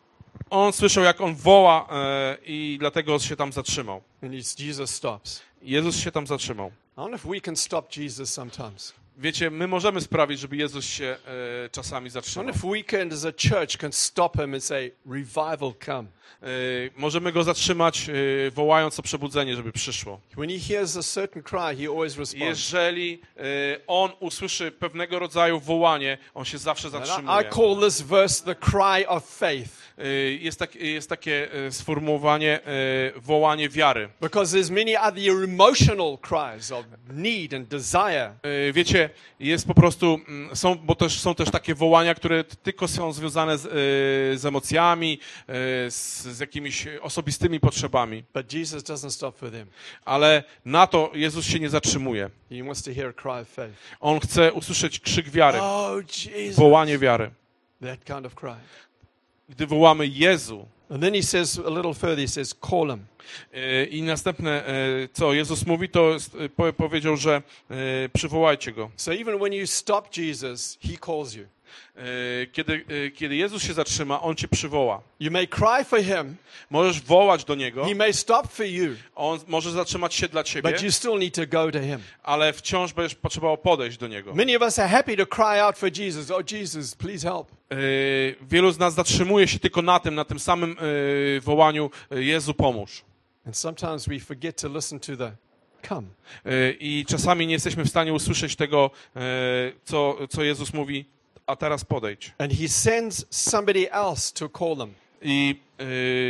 B: On słyszał, jak on woła e, i dlatego się tam zatrzymał.
A: And he's, Jesus stops.
B: Jezus się tam zatrzymał.
A: I wonder if we can stop Jesus sometimes.
B: Wiecie, my możemy sprawić, żeby Jezus się e, czasami
A: I
B: zatrzymał.
A: wonder if we can, as a church, can stop him and say, revival come.
B: E, możemy go zatrzymać, e, wołając o przebudzenie, żeby przyszło.
A: When he hears a certain cry, he always responds.
B: Jeżeli e, on usłyszy pewnego rodzaju wołanie, on się zawsze
A: And I, I
B: zatrzymuje.
A: call this verse the cry of faith.
B: E, jest, tak, jest takie e, sformułowanie e, wołanie wiary.
A: Because there's many other emotional cries of need and desire.
B: E, Wiecie, jest po prostu, mm, są, bo też są też takie wołania, które tylko są związane z, e, z emocjami, e, z, z jakimiś osobistymi potrzebami.
A: But Jesus doesn't stop for them.
B: Ale na to Jezus się nie zatrzymuje.
A: He wants to hear a cry of faith.
B: On chce usłyszeć krzyk wiary,
A: Oh, Jesus.
B: wołanie wiary.
A: That kind of cry.
B: Gdy wołamy Jezu,
A: And then he says a little further, he says, call him.
B: e, i następne, e, co Jezus mówi, to jest, e, po- powiedział, że e, przywołajcie Go.
A: So even when you stop Jesus, he calls you.
B: E, Kiedy, e, kiedy Jezus się zatrzyma, On cię przywoła.
A: You may cry for him.
B: Możesz wołać do Niego,
A: He may stop for you,
B: On może zatrzymać się dla ciebie,
A: but you still need to go to him.
B: ale wciąż będziesz potrzebował podejść do Niego.
A: Many of us are happy to cry out for Jesus. Oh, Jesus, please help.
B: E, Wielu z nas zatrzymuje się tylko na tym, na tym samym e, wołaniu e, Jezu, pomóż.
A: And sometimes we forget to listen to the come.
B: E, I czasami nie jesteśmy w stanie usłyszeć tego, e, co, co Jezus mówi, a teraz podejdź.
A: And he sends somebody else to call them.
B: I e,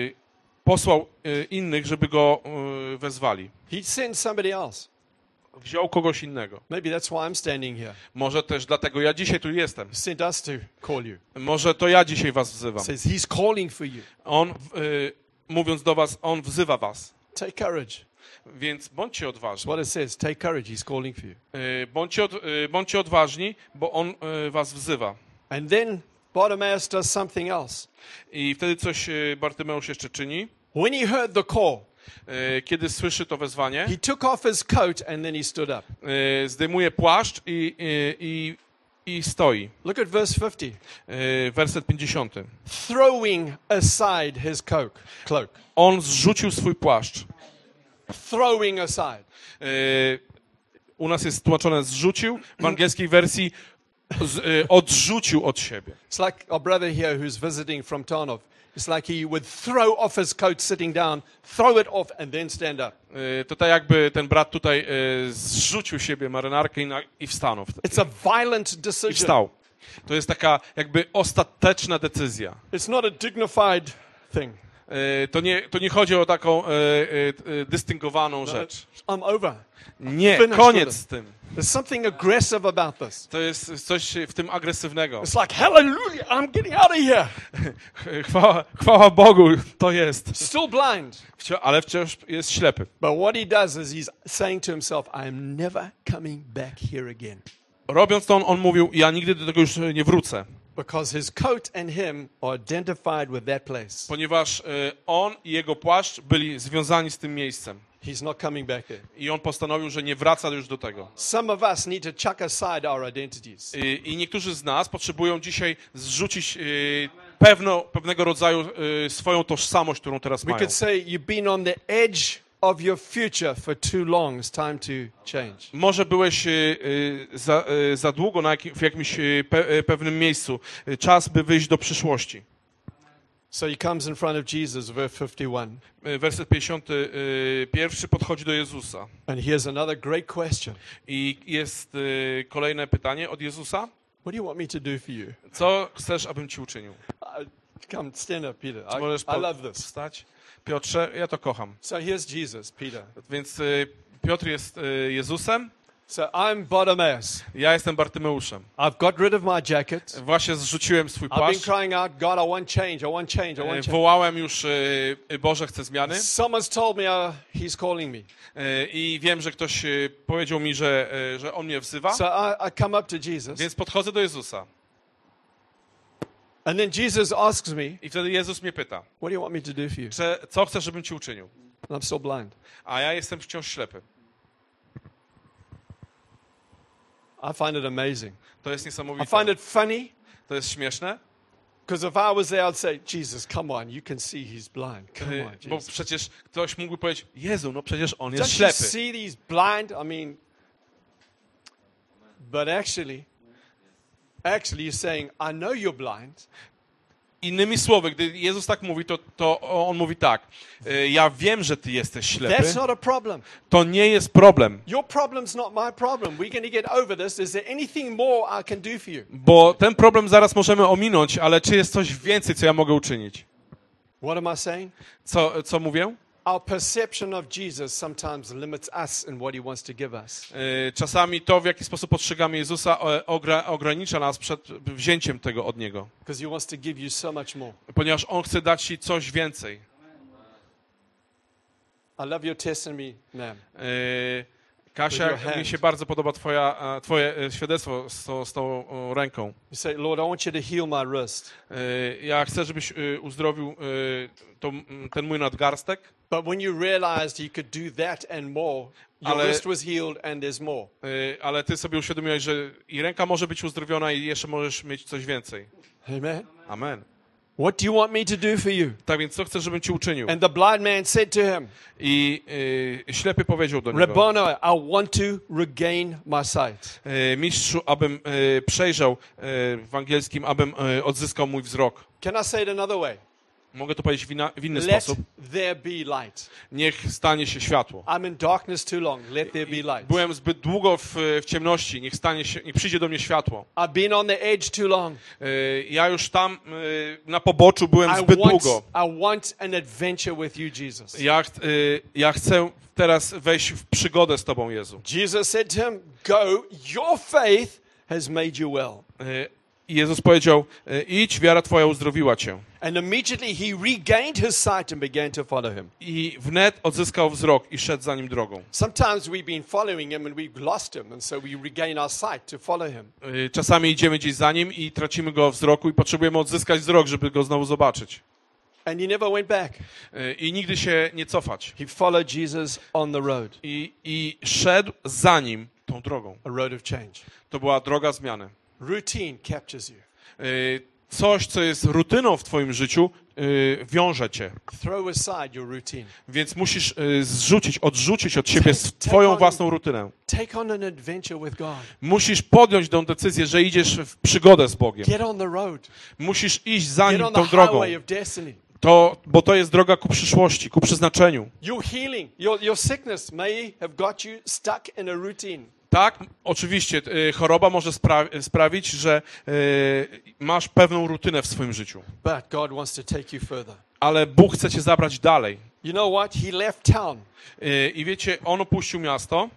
B: posłał e, innych, żeby go e, wezwali.
A: He sends somebody else.
B: Wziął kogoś innego.
A: Maybe that's why I'm standing here.
B: Może też dlatego ja dzisiaj tu jestem.
A: He sent us to call you.
B: Może to ja dzisiaj was wzywam.
A: Says he's calling for you.
B: On, e, mówiąc do was, On wzywa was.
A: Take courage.
B: Więc bądźcie odważni.
A: What it says, take courage. He's calling for you.
B: E, Bądźcie, od, e, bądźcie odważni, bo On e, was wzywa.
A: And then Bartimaeus does something else.
B: I wtedy coś e, Bartymeusz jeszcze czyni.
A: When he heard the call,
B: E, Kiedy słyszy to wezwanie,
A: he took off his coat and then he stood up.
B: e, zdejmuje płaszcz i, i, i, i stoi.
A: Look at verse fifty.
B: E, Werset pięćdziesiąty.
A: Throwing aside his coat, cloak.
B: On zrzucił swój płaszcz.
A: Throwing aside.
B: E, U nas jest tłumaczone zrzucił, w angielskiej wersji z, e, odrzucił od siebie.
A: It's like our brother here who's visiting from Tarnov. It's like he would throw off his coat sitting down, throw it off and then stand up.
B: E, To tak jakby ten brat tutaj e, zrzucił siebie marynarkę i, na, i wstanął.
A: It's a violent
B: I
A: decision.
B: wstał. To jest taka jakby ostateczna decyzja.
A: It's not a dignified thing.
B: E, To nie, to nie chodzi o taką e, e, e, dystyngowaną rzecz.
A: I'm over.
B: Nie,
A: Finish
B: koniec
A: with it.
B: z tym.
A: There's something aggressive about this.
B: To jest coś w tym agresywnego.
A: It's like, hallelujah, I'm getting out of here.
B: Chwała, chwała Bogu, to jest.
A: Still blind.
B: Wcio- ale wciąż jest ślepy.
A: But what he does is he's saying to himself, I am never coming back here again.
B: Robiąc to, on, on mówił, ja nigdy do tego już nie wrócę.
A: Because his coat and him are identified with that place.
B: Ponieważ e, on i jego płaszcz byli związani z tym miejscem.
A: He's not coming back there.
B: I on postanowił, że nie wraca już do tego.
A: Some of us need to chuck aside our identities.
B: I, i niektórzy z nas potrzebują dzisiaj zrzucić e, pewno, pewnego rodzaju e, swoją tożsamość, którą teraz
A: We
B: mają.
A: could say you've been on the edge of your future for too long. It's time to change.
B: Może byłeś y, y, za, y, za długo na jakim, w jakimś y, pe, y, pewnym miejscu. Y, czas, by wyjść do przyszłości.
A: So he comes in front of Jesus, verse fifty-one.
B: Y, werset pięćdziesiąty pierwszy podchodzi do Jezusa.
A: And here's another great question.
B: I jest y, kolejne pytanie od Jezusa.
A: What do you want me to do for you?
B: Co chcesz, abym ci uczynił?
A: Uh, come, stand up, Peter.
B: Czy możesz
A: I,
B: po-
A: I love this.
B: wstać? Piotrze, ja to kocham.
A: So here's Jesus, Peter.
B: Więc y, Piotr jest y, Jezusem,
A: So I'm Bartimaeus.
B: ja jestem Bartymeuszem.
A: I've got rid of my jacket.
B: Właśnie zrzuciłem swój
A: I've been
B: płaszcz.
A: crying out, God, I want change, I want change, I
B: Y,
A: want change.
B: Wołałem już, y, y, Boże, chcę zmiany.
A: Someone's told me uh, he's calling me.
B: Y, I wiem, że ktoś y, powiedział mi, że, y, że on mnie wzywa.
A: So I, I come up to Jesus.
B: Więc podchodzę do Jezusa.
A: And then Jesus asks me,
B: I wtedy Jezus mnie pyta,
A: what do you want me to do for you?
B: że, co chcesz, żebym ci uczynił?
A: And I'm still blind.
B: A ja jestem wciąż ślepy.
A: I find it amazing.
B: To jest
A: I
B: niesamowite.
A: find it funny
B: To jest śmieszne,
A: because if I was there, I'd say, Jesus, come on, you can see he's blind. Come
B: y,
A: on,
B: bo
A: Jesus.
B: przecież ktoś mógłby powiedzieć, Jezu, no przecież on jest
A: Don't you
B: ślepy.
A: see these blind? I mean, but actually, actually you're saying, I know you're blind.
B: Innymi słowy, gdy Jezus tak mówi, to, to on mówi tak, y, ja wiem, że ty jesteś ślepy,
A: That's not a problem.
B: to nie jest problem,
A: Your problem's not my problem. We're going to get over this. Is there anything more I can do for you?
B: bo ten problem zaraz możemy ominąć, ale czy jest coś więcej, co ja mogę uczynić?
A: What am I saying?
B: Co, co mówię?
A: Our perception of Jesus sometimes limits us in what he wants to give us.
B: Y, Czasami to, w jaki sposób postrzegamy Jezusa, o- ogra, ogranicza nas przed wzięciem tego od Niego,
A: Because he wants to give you so much more.
B: ponieważ On chce dać ci coś więcej.
A: I love your testimony, ma'am.
B: Y, Kasia,
A: With your hand.
B: mi się bardzo podoba twoja, a, twoje e, świadectwo z, tą- z tą o, ręką.
A: You say, Lord, I want you to heal my wrist.
B: Y, Ja chcę, żebyś y, uzdrowił y, to, m, ten mój nadgarstek,
A: But when you realized you could do that and more, your
B: Ale-
A: wrist was healed and there's more.
B: y, ale ty sobie uświadomiłeś, że i ręka może być uzdrowiona i jeszcze możesz mieć coś więcej.
A: Amen.
B: Amen.
A: What do you want me to do for you?
B: Tak więc co chcesz, żebym ci uczynił?
A: And the blind man said to him,
B: I y, ślepy powiedział do niego,
A: Rabboni, I want to regain my sight.
B: y, mistrzu, abym y, przejrzał y, w angielskim, abym y, odzyskał mój wzrok.
A: Can I say it another way?
B: Mogę to powiedzieć w, inna, w inny
A: Let
B: sposób.
A: there be light.
B: Niech stanie się światło.
A: I'm in darkness too long. Let there be light.
B: Byłem zbyt długo w, w ciemności, niech stanie się, niech przyjdzie do mnie światło.
A: I've been on the edge too long.
B: Y, Ja już tam y, na poboczu byłem
A: I
B: zbyt
A: want,
B: długo.
A: I want an adventure with you, Jesus.
B: Ja, ch- y, ja chcę teraz wejść w przygodę z Tobą, Jezu.
A: Jesus said to him, Go, your faith has made you well.
B: Y, I Jezus powiedział, y, idź, wiara Twoja uzdrowiła Cię.
A: And immediately he regained his sight and began to follow him.
B: I wnet odzyskał wzrok i szedł za nim drogą.
A: Sometimes we've been following him and we've lost him, and so we regain our sight to follow him.
B: Y, Czasami idziemy gdzieś za nim i tracimy go wzroku i potrzebujemy odzyskać wzrok, żeby go znowu zobaczyć.
A: And he never went back.
B: Y, I nigdy się nie cofać.
A: He followed Jesus on the road,
B: I, i szedł za nim tą drogą.
A: a road of change.
B: To była droga zmiany.
A: Routine captures you.
B: Y, Coś, co jest rutyną w twoim życiu, y, wiąże cię.
A: Throw aside your routine.
B: Więc musisz y, zrzucić, odrzucić od siebie
A: Take- take
B: twoją
A: on-
B: własną rutynę.
A: Take on an adventure with God.
B: Musisz podjąć tę decyzję, że idziesz w przygodę z Bogiem.
A: Get on the road.
B: Musisz iść za
A: Get
B: nim
A: on the
B: tą drogą,
A: highway of destiny.
B: to, bo to jest droga ku przyszłości, ku przeznaczeniu.
A: Your healing, your, your sickness may have got you stuck in a routine.
B: Tak, oczywiście, y, choroba może spra- sprawić, że y, masz pewną rutynę w swoim życiu.
A: But God wants to take you further.
B: Ale Bóg chce cię zabrać dalej.
A: You know what? He left town.
B: Y, I wiecie, on opuścił miasto,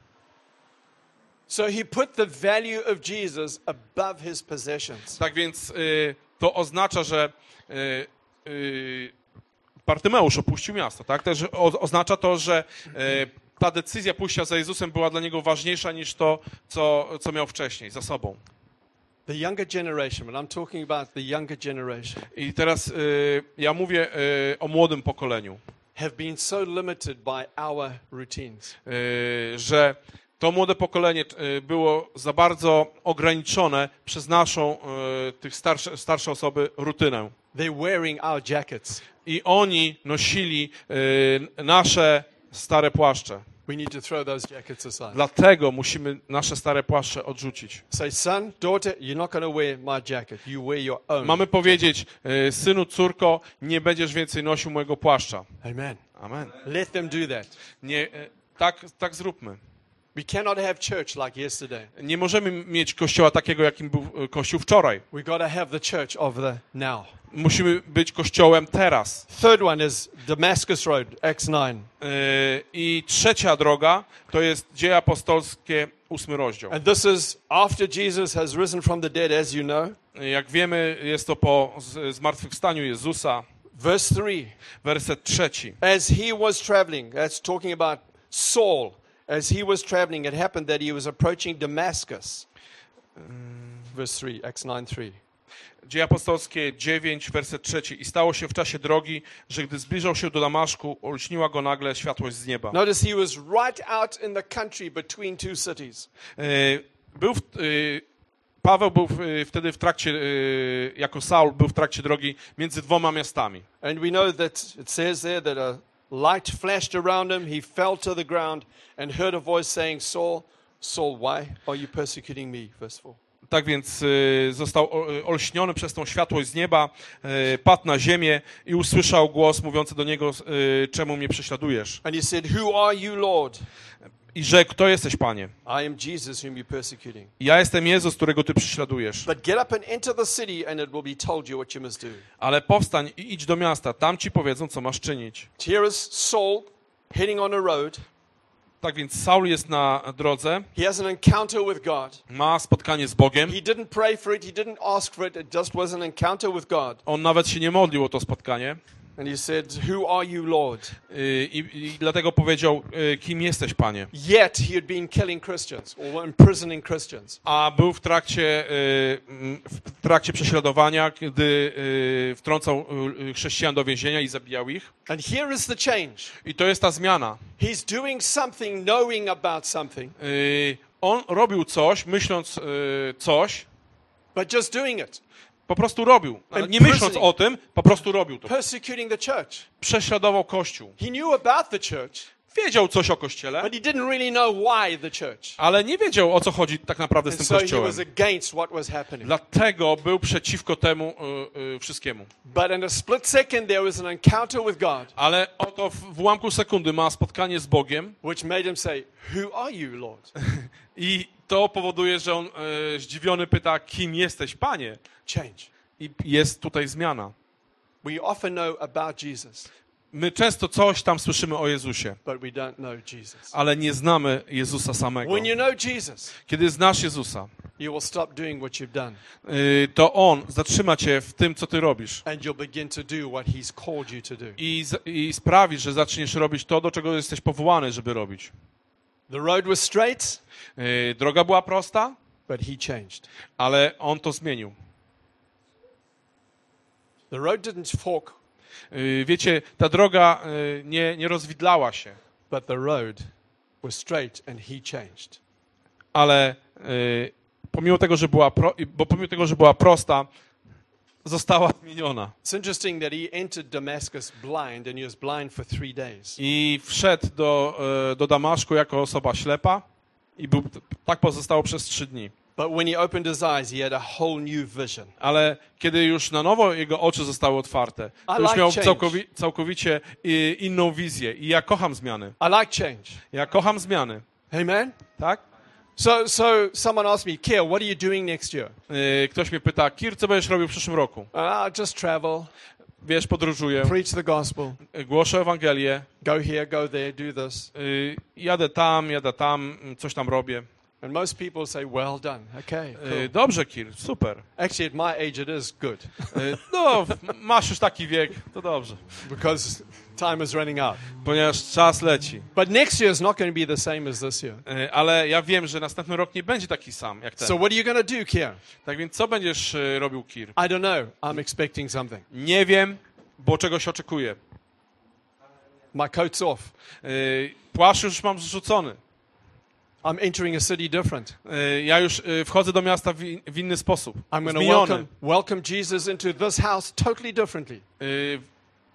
A: So he put the value of Jesus above his possessions.
B: tak więc y, to oznacza, że y, y, Bartymeusz opuścił miasto. Tak? Też o, oznacza to, że y, ta decyzja pójścia za Jezusem była dla niego ważniejsza niż to, co, co miał wcześniej za sobą.
A: The younger generation, when I'm talking about the younger generation,
B: I teraz y, ja mówię y, o młodym pokoleniu,
A: have been so limited by our routines.
B: y, że to młode pokolenie y, było za bardzo ograniczone przez naszą, y, tych starsze, starsze osoby, rutynę.
A: They're wearing our jackets.
B: I oni nosili y, nasze stare płaszcze.
A: We need to throw those jackets aside.
B: Dlatego musimy nasze stare płaszcze odrzucić.
A: Say, son, daughter, you're not going to wear my jacket. You wear your own.
B: Mamy powiedzieć, e, synu, córko, nie będziesz więcej nosił mojego płaszcza.
A: Amen.
B: Amen.
A: Let them do that.
B: Nie, e, tak, tak zróbmy.
A: We cannot have church like yesterday.
B: Nie możemy mieć kościoła takiego, jakim był e, kościół wczoraj.
A: We got to have the church of the now.
B: Musimy być kościołem teraz.
A: Third one is Damascus Road, Acts nine.
B: E, I trzecia droga to jest Dzieje Apostolskie, ósmy rozdział.
A: And this is after Jesus has risen from the dead, as you know.
B: Jak wiemy, jest to po z- zmartwychwstaniu Jezusa.
A: Verse three.
B: Werset trzeci.
A: As he was traveling, that's talking about Saul. As he was traveling, it happened that he was approaching Damascus. Verse three, Acts nine three.
B: Dzieje Apostolskie dziewięć, werset trzeci. I stało się w czasie drogi, że gdy zbliżał się do Damaszku, olśniła go nagle światłość z nieba.
A: Notice he was right out in the country between two cities.
B: E, Był w, e, Paweł był w, e, wtedy w trakcie, e, jako Saul był w trakcie drogi między dwoma miastami.
A: And we know that it says there that a light flashed around him. He fell to the ground and heard a voice saying, Saul, Saul, why are you persecuting me? Verse four.
B: Tak więc e, został o- e, olśniony przez tą światłość z nieba, e, padł na ziemię i usłyszał głos mówiący do niego, e, czemu mnie prześladujesz?
A: And he said, who are you, Lord?
B: I rzekł, kto jesteś, Panie?
A: I am Jesus whom you're persecuting.
B: Ja jestem Jezus, którego ty prześladujesz.
A: But get up and enter the city and it will be told you what you must do.
B: Ale powstań i idź do miasta, tam ci powiedzą, co masz czynić.
A: Here is Saul heading on a road.
B: Tak więc Saul jest na drodze,
A: He has an encounter with God.
B: ma spotkanie z Bogiem.
A: He didn't pray for it. He didn't ask for it. It just was an encounter with God.
B: On nawet się nie modlił o to spotkanie.
A: And he said, who are you, Lord?
B: Yy, I, i dlatego powiedział, yy, kim jesteś, Panie?
A: Yet he had been killing Christians or imprisoning Christians.
B: A był w trakcie, yy, mm, w trakcie prześladowania, kiedy yy, wtrącał yy, chrześcijan do więzienia i zabijał ich.
A: And here is the change.
B: I to jest ta zmiana.
A: He's doing something, knowing about something,
B: Yy, on robił coś, myśląc yy, coś,
A: but just doing it.
B: po prostu robił.
A: And
B: Nie myśląc
A: imprisoning.
B: o tym, po prostu robił to.
A: Persecuting the church.
B: Prześladował Kościół.
A: He knew about the church,
B: Wiedział coś o Kościele,
A: but he didn't really know why the church.
B: ale nie wiedział, o co chodzi tak naprawdę z
A: And
B: tym
A: so he
B: Kościołem.
A: was against what was happening.
B: Dlatego był przeciwko temu y, y, wszystkiemu.
A: But in a split second, there was an encounter with God,
B: Ale oto w, w ułamku sekundy ma spotkanie z Bogiem
A: which made him say, who are you, Lord?
B: i to powoduje, że on y, zdziwiony pyta, kim jesteś, Panie?
A: Change.
B: I jest tutaj zmiana.
A: We often know about Jesus,
B: My często coś tam słyszymy o Jezusie,
A: but we don't know Jesus.
B: ale nie znamy Jezusa samego.
A: When you know Jesus,
B: Kiedy znasz Jezusa,
A: you will stop doing what you've done,
B: y, to On zatrzyma cię w tym, co ty robisz.
A: and you'll begin to do what he's called you to do.
B: I, z, I sprawi, że zaczniesz robić to, do czego jesteś powołany, żeby robić.
A: The road was straight,
B: Y, droga była prosta,
A: but he changed.
B: ale On to zmienił.
A: The road didn't fork,
B: Y, wiecie, ta droga y, nie, nie rozwidlała się,
A: but the road was straight and he changed.
B: ale y, pomimo tego, że była pro, bo pomimo tego, że była prosta, została zmieniona.
A: It's interesting that he entered Damascus blind and he was blind for three days.
B: I wszedł do, y, do Damaszku jako osoba ślepa i był, tak pozostało przez trzy dni.
A: But when he opened his eyes, he had a whole new vision.
B: Ale kiedy już na nowo jego oczy zostały otwarte, to
A: I
B: już
A: like
B: miał
A: change.
B: całkowi, całkowicie y, inną wizję. I ja kocham zmiany.
A: I like change.
B: Ja kocham zmiany.
A: Amen?
B: Tak?
A: So, so someone asked me, Kier, what are you doing next year?
B: Y, ktoś mnie pyta, Kir, co będziesz robił w przyszłym roku?
A: Uh, just travel,
B: Wiesz, podróżuję,
A: preach the gospel,
B: y, głoszę Ewangelię,
A: go here, go there, do this.
B: y, jadę tam, jadę tam, y, coś tam robię.
A: And most people say, well done. Okay, cool.
B: Y, dobrze, Kir, super.
A: Actually, at my age, it is good
B: Y, no, w- masz już taki wiek, to dobrze.
A: because time is running out.
B: Ponieważ czas leci.
A: But next year is not going to be the same as this year.
B: Y, ale ja wiem, że następny rok nie będzie taki sam jak ten.
A: So what are you going to do, Kier?
B: Tak więc co będziesz y, robił, Kir?
A: I don't know. I'm expecting something.
B: Nie wiem, bo czegoś oczekuję.
A: My coat's off.
B: Y, płaszcz już mam zrzucony.
A: I'm entering a city different.
B: Y, ja już y, wchodzę do miasta w, in- w inny sposób.
A: I'm going to
B: Zmieniony.
A: welcome, welcome Jesus into this house totally differently.
B: Y,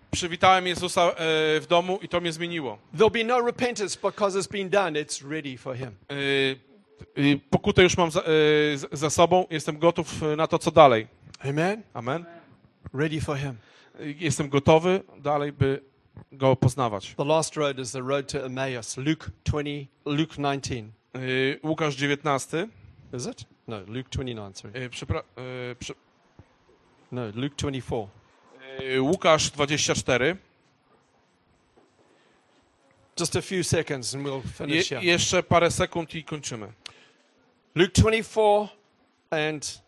B: przywitałem Jezusa e, w domu i to mnie zmieniło.
A: There'll be no repentance because it's been done. It's ready for him.
B: E, e, pokutę już mam za, e, za sobą, jestem gotów na to, co dalej.
A: Amen.
B: Amen.
A: Ready for him.
B: E, jestem gotowy dalej, by go poznawać.
A: The last road is the road to Emmaus. Luke twenty, Luke nineteen.
B: E, Łukasz dziewiętnasty.
A: Is it? No, Luke twenty-nine, sorry.
B: E, przepra- e, prze-
A: No, Luke twenty-four.
B: e, Łukasz dwadzieścia cztery.
A: Just a few seconds and we'll finish
B: Je,
A: here.
B: jeszcze parę sekund i kończymy.
A: Luke twenty-four and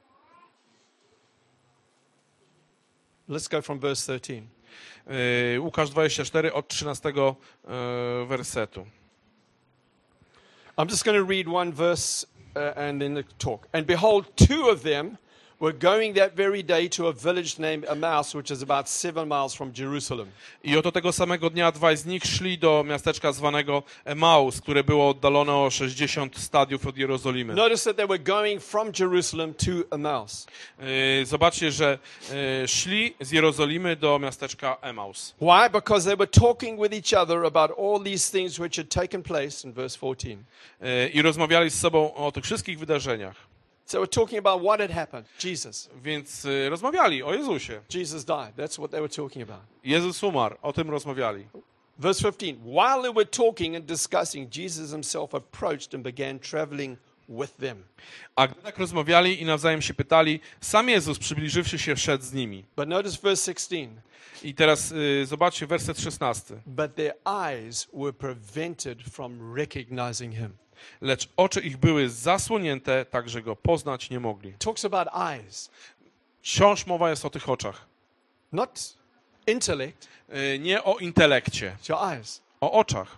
A: let's go from verse thirteen.
B: E, Łukasz dwadzieścia cztery od trzynastego e, wersetu.
A: I'm just going to read one verse uh, and then the talk. And behold, two of them were going that very day to a village named Emmaus, which is about seven miles from Jerusalem.
B: I oto tego samego dnia dwaj z nich szli do miasteczka zwanego Emaus, które było oddalone o sześćdziesiąt stadiów od Jerozolimy.
A: Notice that they were going from Jerusalem to Emmaus.
B: E, Zobaczcie, że e, szli z Jerozolimy do miasteczka Emaus.
A: Why? Because they were talking with each other about all these things which had taken place in verse fourteen.
B: E, I rozmawiali z sobą o tych wszystkich wydarzeniach.
A: So we're talking about what had happened. Jesus.
B: Więc e, rozmawiali o Jezusie.
A: Jesus died. That's what they were talking about.
B: Jezus umarł, o tym rozmawiali.
A: Verse fifteen. While they were talking and discussing, Jesus himself approached and began traveling with them.
B: A gdy tak rozmawiali i nawzajem się pytali, sam Jezus, przybliżywszy się, szedł z nimi.
A: But notice verse sixteen.
B: I teraz y, zobaczcie werset szesnasty.
A: But their eyes were prevented from recognizing him.
B: Lecz oczy ich były zasłonięte, tak że go poznać nie mogli.
A: Talks about eyes,
B: Wciąż mowa jest o tych oczach.
A: not intellect,
B: Y, nie o intelekcie,
A: it's your eyes.
B: o oczach.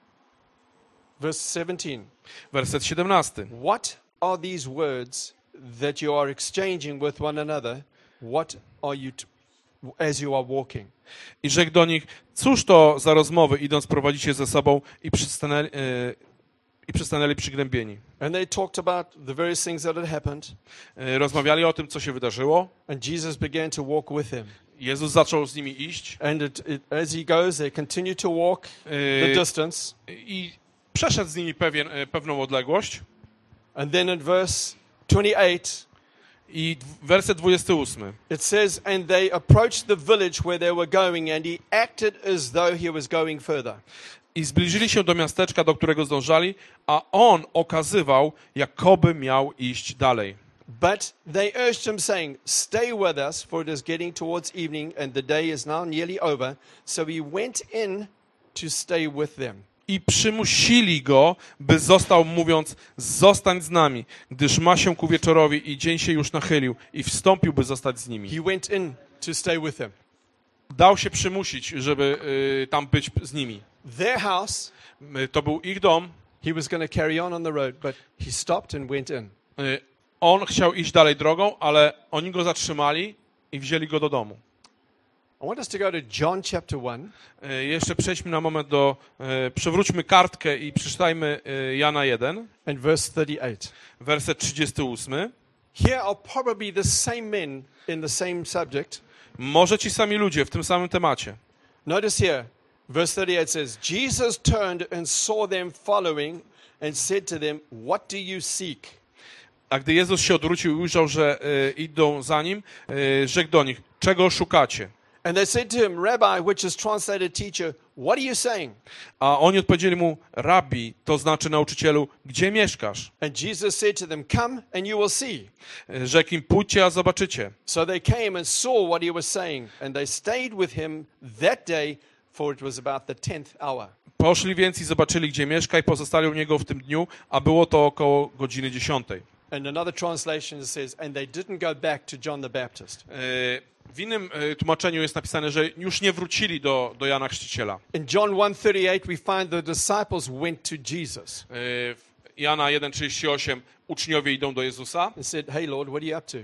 A: Verse seventeen.
B: Werset siedemnasty.
A: What are these words that you are exchanging with one another? What are you t- as you are walking?
B: I rzekł do nich, cóż to za rozmowy, idąc prowadzicie ze sobą i przystanęli, y, i przystanęli przygnębieni.
A: And they talked about the various things that had happened,
B: Y, rozmawiali o tym, co się wydarzyło.
A: and Jesus began to walk with him.
B: Jezus zaczął z nimi iść
A: And it, it, as he goes, they continue to walk the
B: y,
A: distance.
B: i przeszedł z nimi pewien, y, pewną odległość.
A: And then in verse twenty-eight,
B: I d- werset dwudziesty ósmy.
A: it says, and they approached the village where they were going, and he acted as though he was going further.
B: I zbliżyli się do miasteczka, do którego zdążali, a on okazywał, jakoby miał iść dalej.
A: But they urged him, saying, stay with us, for it is getting towards evening, and the day is now nearly over. So he went in to stay with them.
B: I przymusili go, by został, mówiąc, zostań z nami, gdyż ma się ku wieczorowi i dzień się już nachylił i wstąpił, by zostać z nimi.
A: He went in to stay with them.
B: Dał się przymusić, żeby y, tam być z nimi.
A: Their house,
B: Y, to był ich dom.
A: he was going to carry on on the road, but he stopped and went in.
B: Y, on chciał iść dalej drogą, ale oni go zatrzymali i wzięli go do domu.
A: I want us to go to John chapter one.
B: Y, jeszcze przejdźmy na moment do... Y, przewróćmy kartkę i przeczytajmy y, Jana jeden,
A: And verse thirty-eight.
B: werset trzydziesty ósmy.
A: Here are probably the same men in the same subject.
B: Może ci sami ludzie w tym samym temacie.
A: Notice here, verse thirty-eight says, Jesus turned and saw them following and said to them, what do you seek?
B: A gdy Jezus się odwrócił i ujrzał, że y, idą za nim, y, rzekł do nich, czego szukacie?
A: And they said to him, Rabbi, which is translated teacher, what are you saying?
B: A oni odpowiedzieli mu, Rabbi, to znaczy nauczycielu, gdzie mieszkasz?
A: And Jesus said to them, come and you will see.
B: Y, Rzekł im, pójdźcie, a zobaczycie.
A: So they came and saw what he was saying, and they stayed with him that day, for it was about the tenth hour.
B: Poszli więc i zobaczyli, gdzie mieszka i pozostali u niego w tym dniu, a było to około godziny dziesiątej.
A: And another translation says, and they didn't go back to John the Baptist.
B: Y, W innym y, tłumaczeniu jest napisane, że już nie wrócili do, do Jana Chrzciciela.
A: In John one thirty-eight, we find the disciples went to Jesus
B: Y, w Jana jeden trzydzieści osiem uczniowie idą do Jezusa.
A: and said, hey, Lord, what are you up to?
B: Y,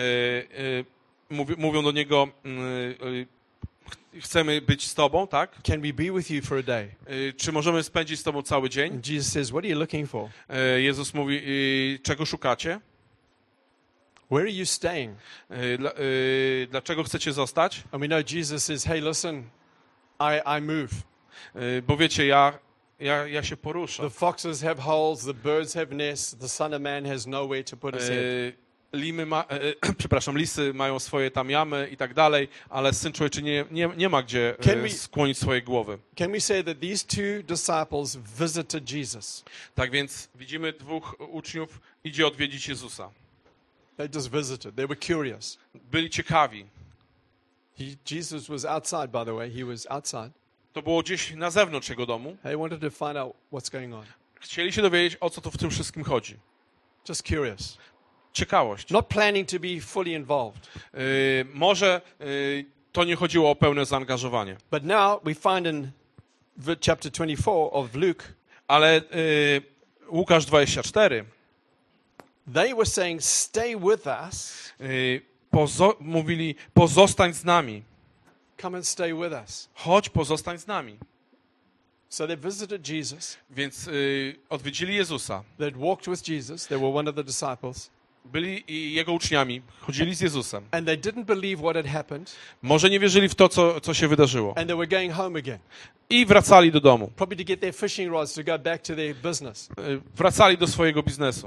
B: y, mówi, mówią do niego, y, y, ch- chcemy być z Tobą, tak?
A: Can we be with you for a day?
B: Y, czy możemy spędzić z Tobą cały dzień?
A: And Jesus says, what are you looking for?
B: Y, Jezus mówi, y, czego szukacie?
A: Where are you staying?
B: Y, dla- y, Dlaczego chcecie zostać?
A: And we know Jesus says, hey, listen, I, I move.
B: Y, Bo wiecie, ja, ja, ja się poruszam.
A: The foxes have holes, the birds have nests, the Son of Man has nowhere to put his head.
B: Y, Limy ma, y, przepraszam, lisy mają swoje tam jamy i tak dalej, ale Syn Człowieczy nie, nie, nie ma gdzie
A: Can
B: y,
A: we-
B: skłonić swojej głowy.
A: Can we say that these two disciples visited Jesus?
B: Tak więc widzimy dwóch uczniów idzie odwiedzić Jezusa.
A: They just visited. They were curious.
B: Byli ciekawi.
A: He, Jesus was outside, by the way. He was outside.
B: To było gdzieś na zewnątrz jego domu.
A: They wanted to find out what's going on.
B: Chcieli się dowiedzieć, o co tu w tym wszystkim chodzi.
A: Just curious.
B: Ciekawość.
A: Not planning to be fully involved.
B: Y, może y, to nie chodziło o pełne zaangażowanie.
A: But now we find in v- chapter twenty-four of Luke,
B: Ale y, Łukasz dwadzieścia cztery
A: they were saying, stay with us.
B: y, pozo- mówili, pozostań z nami.
A: Come and stay with us.
B: Chodź, pozostań z nami.
A: So they visited Jesus.
B: Więc y, odwiedzili Jezusa.
A: They'd walked with Jesus. They were one of the disciples.
B: Byli i jego uczniami, chodzili z Jezusem.
A: And they didn't believe what had happened.
B: Może nie wierzyli w to, co, co się wydarzyło.
A: And they were going home again.
B: I wracali do domu.
A: Probably to get their fishing rods to go back to their business.
B: Y, Wracali do swojego biznesu.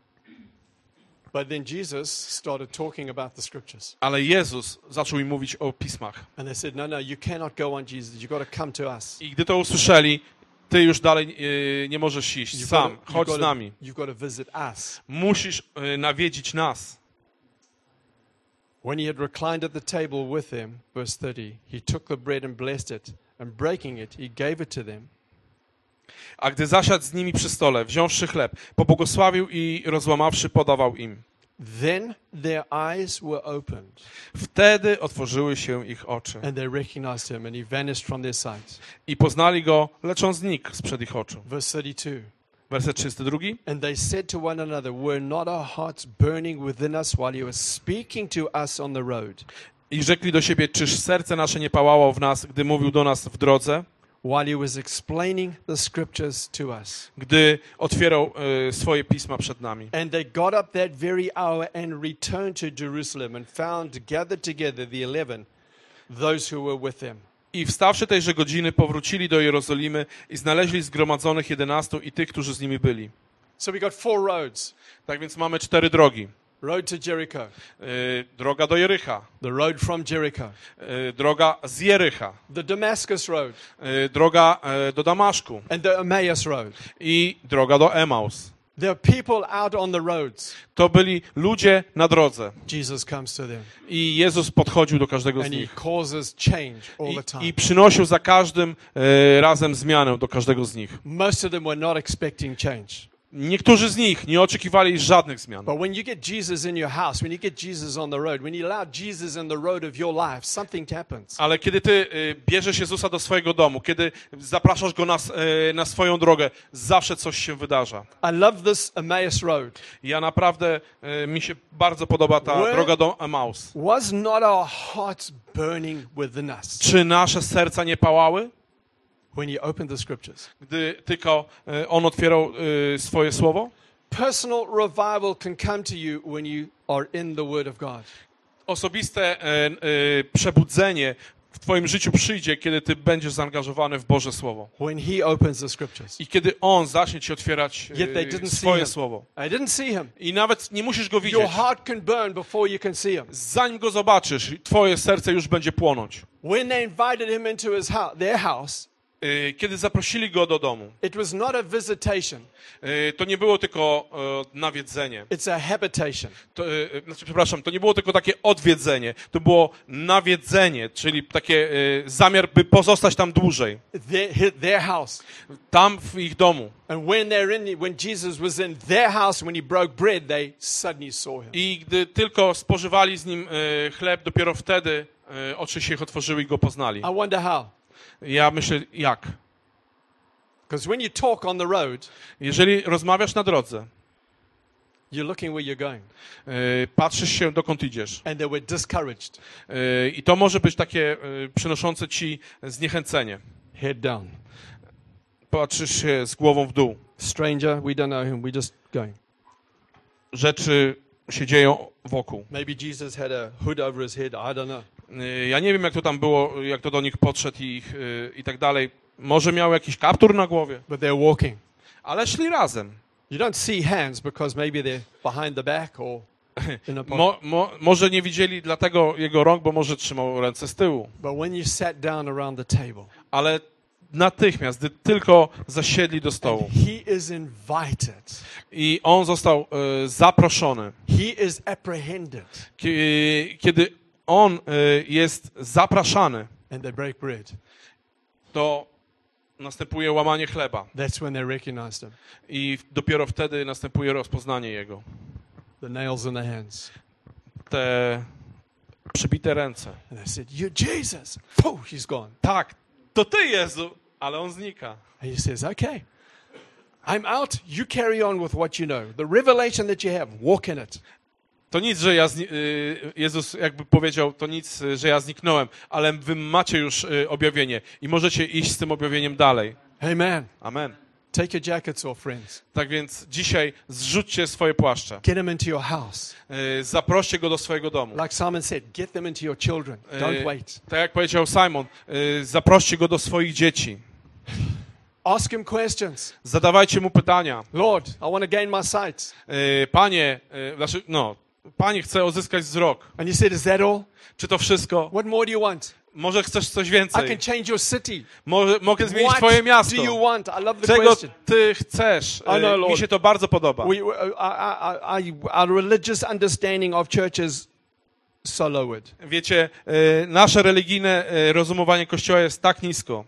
A: But then Jesus started talking about the scriptures.
B: Ale Jezus zaczął im mówić o pismach.
A: And they said, no, no, you cannot go on, Jesus. You've got to come to us.
B: I gdy to usłyszeli, ty już dalej y, nie możesz iść
A: You've
B: sam.
A: got to,
B: Chodź
A: you've
B: z
A: got to,
B: nami.
A: you've got to visit us.
B: Musisz y, nawiedzić nas.
A: When he had reclined at the table with them, verse thirty, he took the bread and blessed it, and breaking it, he gave it to them.
B: A gdy zasiadł z nimi przy stole, wziąwszy chleb, pobłogosławił i rozłamawszy, podawał im.
A: Then their eyes were opened,
B: Wtedy otworzyły się ich oczy
A: and they recognized him, and he vanished from their sight.
B: i poznali go, lecz on znikł sprzed ich oczu.
A: Verse thirty-two.
B: Werset trzydziesty drugi.
A: And they said to one another, were not our hearts burning within us while he was speaking to us on the road,
B: I rzekli do siebie, czyż serce nasze nie pałało w nas, gdy mówił do nas w drodze,
A: while he was explaining the scriptures to us?
B: gdy otwierał y, swoje pisma przed nami.
A: And they got up that very hour and returned to Jerusalem and found gathered together the eleven, those who were with them.
B: I wstawszy tejże godziny, powrócili do Jerozolimy i znaleźli zgromadzonych jedenastu i tych, którzy z nimi byli.
A: So we got four roads.
B: Tak więc mamy cztery drogi.
A: Road to Jericho,
B: Y, droga do Jericha,
A: the road from Jericho,
B: y, droga z Jericha,
A: the Damascus road,
B: y, droga y, do Damaszku
A: and the Emmaus road.
B: i droga do Emaus.
A: There are people out on the roads.
B: To byli ludzie na drodze
A: Jesus comes to them
B: i Jezus podchodził do każdego z
A: and he
B: nich
A: causes change all the
B: i,
A: time.
B: i przynosił za każdym y, razem zmianę do każdego z nich.
A: Most of them were not expecting change.
B: Niektórzy z nich nie oczekiwali żadnych zmian.
A: But when you get Jesus in your house, when you get Jesus on the road, when you allow Jesus in the road of your life, something happens.
B: Ale kiedy ty y, bierzesz Jezusa do swojego domu, kiedy zapraszasz Go na, s- y, na swoją drogę, zawsze coś się wydarza.
A: I love this Emmaus road.
B: Ja naprawdę, y, mi się bardzo podoba ta
A: Where-
B: droga do Emaus.
A: Was not our hearts burning within us
B: Czy nasze serca nie pałały,
A: when you opened the scriptures?
B: gdy tylko y, On otwierał y, swoje słowo?
A: Personal revival can come to you when you are in the Word of God.
B: Osobiste y, y, przebudzenie w twoim życiu przyjdzie, kiedy ty będziesz zaangażowany w Boże Słowo.
A: When He opens the scriptures.
B: I kiedy On zacznie ci otwierać y,
A: Yet they didn't see
B: swoje
A: him.
B: słowo.
A: I didn't see Him.
B: I nawet nie musisz Go
A: Your
B: widzieć.
A: heart can burn before you can see Him.
B: Zanim Go zobaczysz, twoje serce już będzie płonąć.
A: When they invited Him into his house, their house,
B: Y, Kiedy zaprosili Go do domu,
A: it was not a visitation.
B: y, to nie było tylko y, nawiedzenie.
A: It's a habitation.
B: To, y, y, znaczy, przepraszam, to nie było tylko takie odwiedzenie, to było nawiedzenie, czyli takie y, zamiar, by pozostać tam dłużej,
A: Their, hi- their house.
B: tam w ich domu.
A: And when they're in, the, when Jesus was in their house, when He broke bread, they suddenly saw Him.
B: I gdy tylko spożywali z Nim y, chleb, dopiero wtedy y, oczy się ich otworzyły i Go poznali.
A: I wonder how.
B: Ja myślę, jak?
A: Because when you talk on the road,
B: Jeżeli rozmawiasz na drodze,
A: you're looking where you're going.
B: y, patrzysz się, dokąd idziesz.
A: And they were discouraged.
B: Y, I to może być takie y, przynoszące ci zniechęcenie.
A: Head down.
B: Patrzysz się z głową w dół.
A: Stranger, we don't know him. We're just going.
B: Rzeczy się dzieją wokół.
A: Maybe Jesus had a hood over his head. I don't know.
B: Y, Ja nie wiem, jak to tam było, jak to do nich podszedł i, ich, y, i tak dalej. Może miał jakiś kaptur na głowie,
A: But they're walking.
B: ale szli razem.
A: You don't see hands because maybe they're behind the back or in a pocket.
B: Mo, mo, może nie widzieli dlatego jego rąk, bo może trzymał ręce z tyłu.
A: But when you sat down around the table,
B: Ale natychmiast, gdy tylko zasiedli do stołu
A: he is invited.
B: i on został y, zaproszony,
A: He is apprehended.
B: Kie- kiedy on y, jest zapraszany,
A: And they break bread.
B: to następuje łamanie chleba
A: That's when they recognized him.
B: i dopiero wtedy następuje rozpoznanie jego.
A: The nails in the hands.
B: Te przybite ręce.
A: And they said, "You're Jesus." Poof, he's gone.
B: Tak, to ty, Jezu, ale on znika.
A: And he says, "Okay, I'm out. You carry on with what you know. The revelation that you have, walk in it."
B: To nic, że ja, zni- y, Jezus jakby powiedział, to nic, y, że ja zniknąłem, ale wy macie już y, objawienie i możecie iść z tym objawieniem dalej.
A: Amen.
B: Amen.
A: Take your jackets off, friends.
B: Tak więc dzisiaj zrzućcie swoje płaszcze.
A: Get them into your house.
B: Y, Zaproście go do swojego domu.
A: Like Simon said, get them into your children. Don't
B: Y,
A: wait.
B: Tak jak powiedział Simon, y, zaproście go do swoich dzieci.
A: Ask him questions.
B: Zadawajcie mu pytania.
A: Lord, I want to gain my sight.
B: Y, Panie, y, znaczy, no, Panie chce uzyskać wzrok.
A: And he said, is that all?
B: Czy to wszystko?
A: What more do you want?
B: Może chcesz coś
A: I
B: więcej?
A: can change your city.
B: Może, mogę zmienić
A: What
B: twoje miasto.
A: do you want? I love the
B: Czego
A: question.
B: ty chcesz?
A: I know,
B: Y,
A: Lord.
B: Mi się to bardzo podoba.
A: We, we- I, I, I, our religious understanding of church is so lowered.
B: Wiecie, y, nasze religijne y, rozumowanie Kościoła jest tak nisko.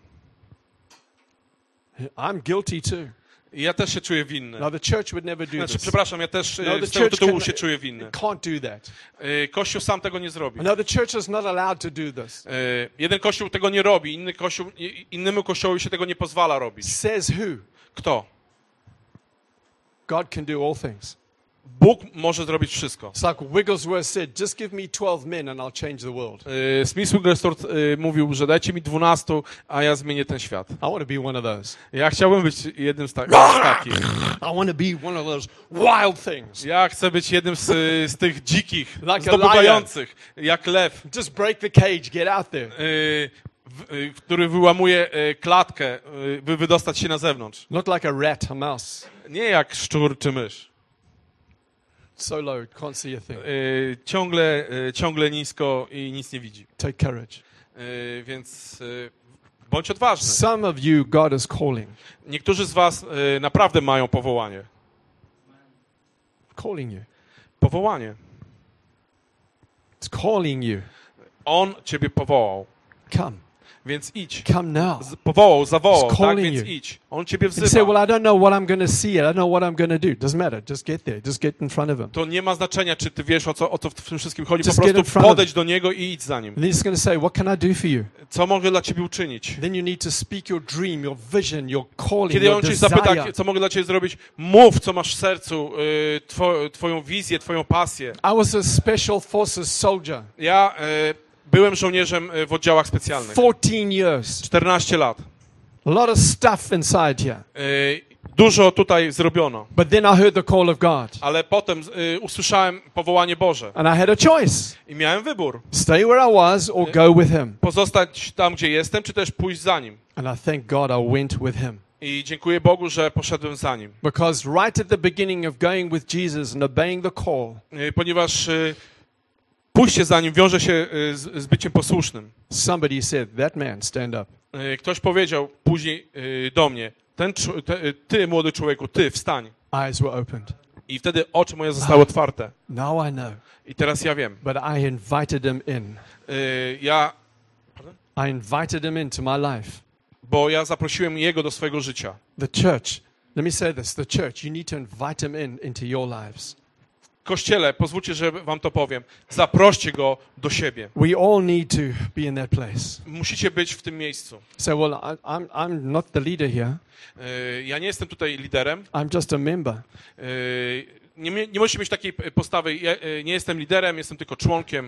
A: I'm guilty too.
B: I ja też się czuję winny.
A: No, the church would never do
B: Znaczy,
A: this.
B: przepraszam, ja też
A: No,
B: y,
A: the
B: z tego
A: church
B: tytułu
A: can-
B: się czuję winny.
A: can't do that.
B: Y, Kościół sam tego nie zrobi.
A: No, the church is not allowed to do this.
B: Y, Jeden kościół tego nie robi, inny kościół, i- innemu kościołowi się tego nie pozwala robić.
A: Says who?
B: Kto?
A: God can do all things.
B: Bóg może zrobić wszystko.
A: It's like Wigglesworth said, just give me twelve men and I'll change the world.
B: Y, Smith Wigglesworth y, mówił, że dajcie mi dwunastu, a ja zmienię ten świat.
A: I want to be one of those.
B: Ja chciałbym być jednym z, ta- z takich.
A: I want to be one of those wild things.
B: Ja chcę być jednym z, y, z tych dzikich,
A: Like a
B: zdobywających, jak lew,
A: Just break the cage, get out there.
B: y, w, y, który wyłamuje y, klatkę, y, by wydostać się na zewnątrz.
A: Not like a rat, a mouse.
B: Nie jak szczur czy mysz.
A: So low, can't see a thing.
B: Y, ciągle, y, ciągle nisko i nic nie widzi.
A: Take courage.
B: Y, więc y, bądź odważny.
A: Some of you, God is calling.
B: Niektórzy z was y, naprawdę mają powołanie.
A: Calling you.
B: Powołanie.
A: It's calling you.
B: On ciebie powołał,
A: Come.
B: więc idź.
A: Come now.
B: Z, powołał, zawołał,
A: He's
B: tak,
A: calling
B: więc
A: you.
B: idź. On ciebie
A: You say,
B: wzywa.
A: well, I don't know what I'm going to see. I don't know what I'm going to do. Doesn't matter. Just get there. Just get in front of him.
B: To nie ma znaczenia, czy ty wiesz, o co, o co w tym wszystkim chodzi.
A: Just
B: Po
A: get in
B: prostu
A: front of-
B: podejdź do niego i idź za nim.
A: And then he's going to say, what can I do for you?
B: Co mogę dla ciebie uczynić?
A: Then you need to speak your dream, your vision, your calling,
B: Kiedy
A: your
B: on cię zapyta,
A: desire.
B: co mogę dla ciebie zrobić, mów, co masz w sercu, y, two, twoją wizję, twoją pasję.
A: I was a special forces soldier.
B: Ja y, byłem żołnierzem y, w oddziałach specjalnych.
A: fourteen years.
B: czternaście lat.
A: A lot of stuff inside here.
B: Y, dużo tutaj zrobiono.
A: But then I heard the call of God.
B: Ale potem y, usłyszałem powołanie Boże
A: And I had a choice.
B: i miałem wybór.
A: Stay where I was or go with him.
B: Pozostać tam, gdzie jestem, czy też pójść za nim.
A: And I thank God I went with him.
B: I dziękuję Bogu, że poszedłem za nim.
A: Because right at the beginning of going with Jesus and obeying the call,
B: Y, Ponieważ y, pójście za nim wiąże się y, z, z byciem posłusznym.
A: somebody said, that man, stand up.
B: Y, Ktoś powiedział później y, do mnie, ten, czu- te, y, ty, młody człowieku, ty, wstań.
A: Eyes were opened.
B: I wtedy oczy moje zostały otwarte.
A: Now I know.
B: I teraz ja wiem.
A: But I invited him in.
B: Y, Ja,
A: I invited him into my life.
B: bo ja zaprosiłem jego do swojego życia.
A: The church, let me say this, the church, you need to invite him in into your lives.
B: Kościele, pozwólcie, że wam to powiem, zaproście go do siebie.
A: We all need to be in that place.
B: Musicie być w tym miejscu.
A: So, well, I, I'm, I'm not the leader here.
B: Y, Ja nie jestem tutaj liderem.
A: I'm just a member.
B: Y, Nie, mie- nie możecie mieć takiej postawy, ja y, nie jestem liderem, jestem tylko członkiem.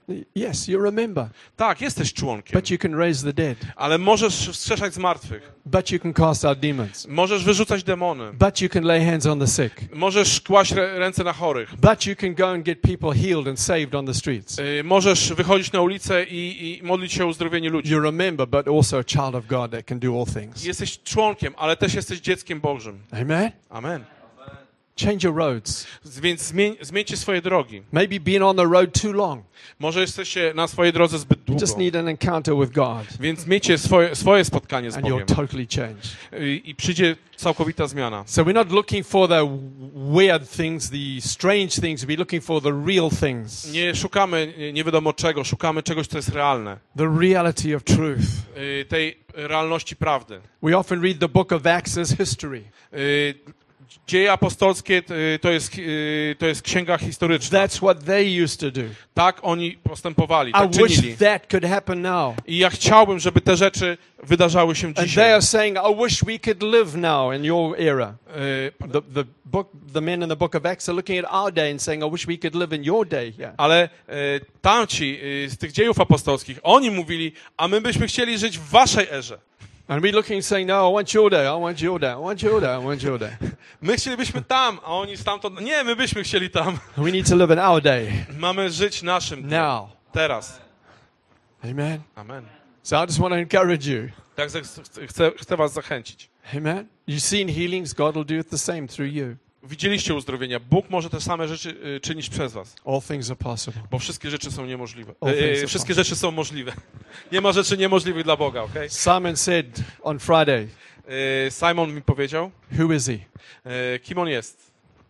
A: Yes, you're a member,
B: Tak, jesteś członkiem,
A: but you can raise the dead,
B: ale możesz wskrzeszać z martwych.
A: but you can cast out demons,
B: Możesz wyrzucać demony.
A: but you can lay hands on the sick,
B: Możesz kłaść rę- ręce na chorych.
A: but you can go and get people healed and saved on the streets.
B: Y, Możesz wychodzić na ulicę i, i modlić się o uzdrowienie ludzi.
A: You're a member, but also a child of God that can do all things.
B: Jesteś członkiem, ale też jesteś dzieckiem Bożym.
A: Amen?
B: Amen.
A: Change your roads.
B: Więc zmień, zmieńcie swoje drogi.
A: Maybe been on the road too long.
B: Może jesteście na swojej drodze zbyt
A: You
B: długo.
A: just need an encounter with God,
B: Więc miejcie swoje, swoje spotkanie z
A: and
B: Bogiem.
A: you'll totally change.
B: I, I przyjdzie całkowita zmiana.
A: So we're not looking for the weird things, the strange things. We're looking for the real things,
B: Nie szukamy nie- nie wiadomo czego, szukamy czegoś, co jest realne.
A: the reality of truth.
B: Y, Tej realności prawdy.
A: We often read the book of Acts as history.
B: Y, Dzieje apostolskie y, to jest, y, to jest księga historyczna.
A: That's what they used to do.
B: Tak oni postępowali,
A: I
B: tak
A: wish
B: czynili.
A: that could happen now.
B: I ja chciałbym, żeby te rzeczy wydarzały się
A: And they
B: dzisiaj.
A: are saying, I wish we could live now in your era.
B: Y,
A: The, the, book, the men in the book of Acts are looking at our day and saying, I wish we could live in your day here.
B: Ale y, tamci y, z tych dziejów apostolskich, oni mówili, a my byśmy chcieli żyć w waszej erze.
A: And we're looking saying, no, I want your day, I want your day, I want your day, I want your day.
B: My chcielibyśmy tam, a oni stamtąd. Nie, my byśmy chcieli tam.
A: We need to live in our day
B: Mamy żyć naszym dniem.
A: now.
B: Teraz.
A: Amen.
B: Amen.
A: So I just want to encourage you.
B: Tak chcę, chcę was zachęcić.
A: Amen. You've seen healings, God will do it the same through you.
B: Widzieliście uzdrowienia. Bóg może te same rzeczy y, czynić przez was.
A: All things are possible.
B: Bo wszystkie rzeczy są niemożliwe.
A: All things
B: Y,
A: are
B: wszystkie
A: possible.
B: rzeczy są możliwe. Nie ma rzeczy niemożliwych dla Boga, okej?
A: Simon said on Friday,
B: Y, Simon mi powiedział,
A: who is he?
B: y, kim on jest.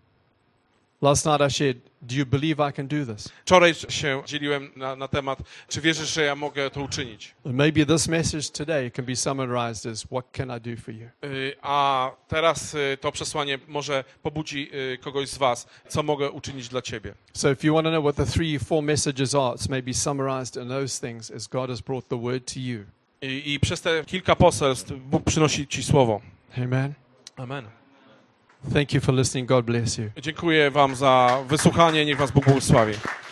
A: Last night I shared, do you believe I can do this?
B: Wczoraj się dzieliłem na, na temat, czy wierzysz, że ja mogę to uczynić.
A: Maybe this message today can be summarized as, what can I do for you?
B: Y, A teraz y, to przesłanie może pobudzi y, kogoś z was, co mogę uczynić dla ciebie.
A: So if you want to know what the three, four messages are, it's maybe summarized in those things as God has brought the word to you.
B: I, I przez te kilka poselstw Bóg przynosi ci słowo.
A: Amen.
B: Amen.
A: Thank you for listening. God bless you.
B: Dziękuję wam za wysłuchanie. Niech was Bóg błogosławi.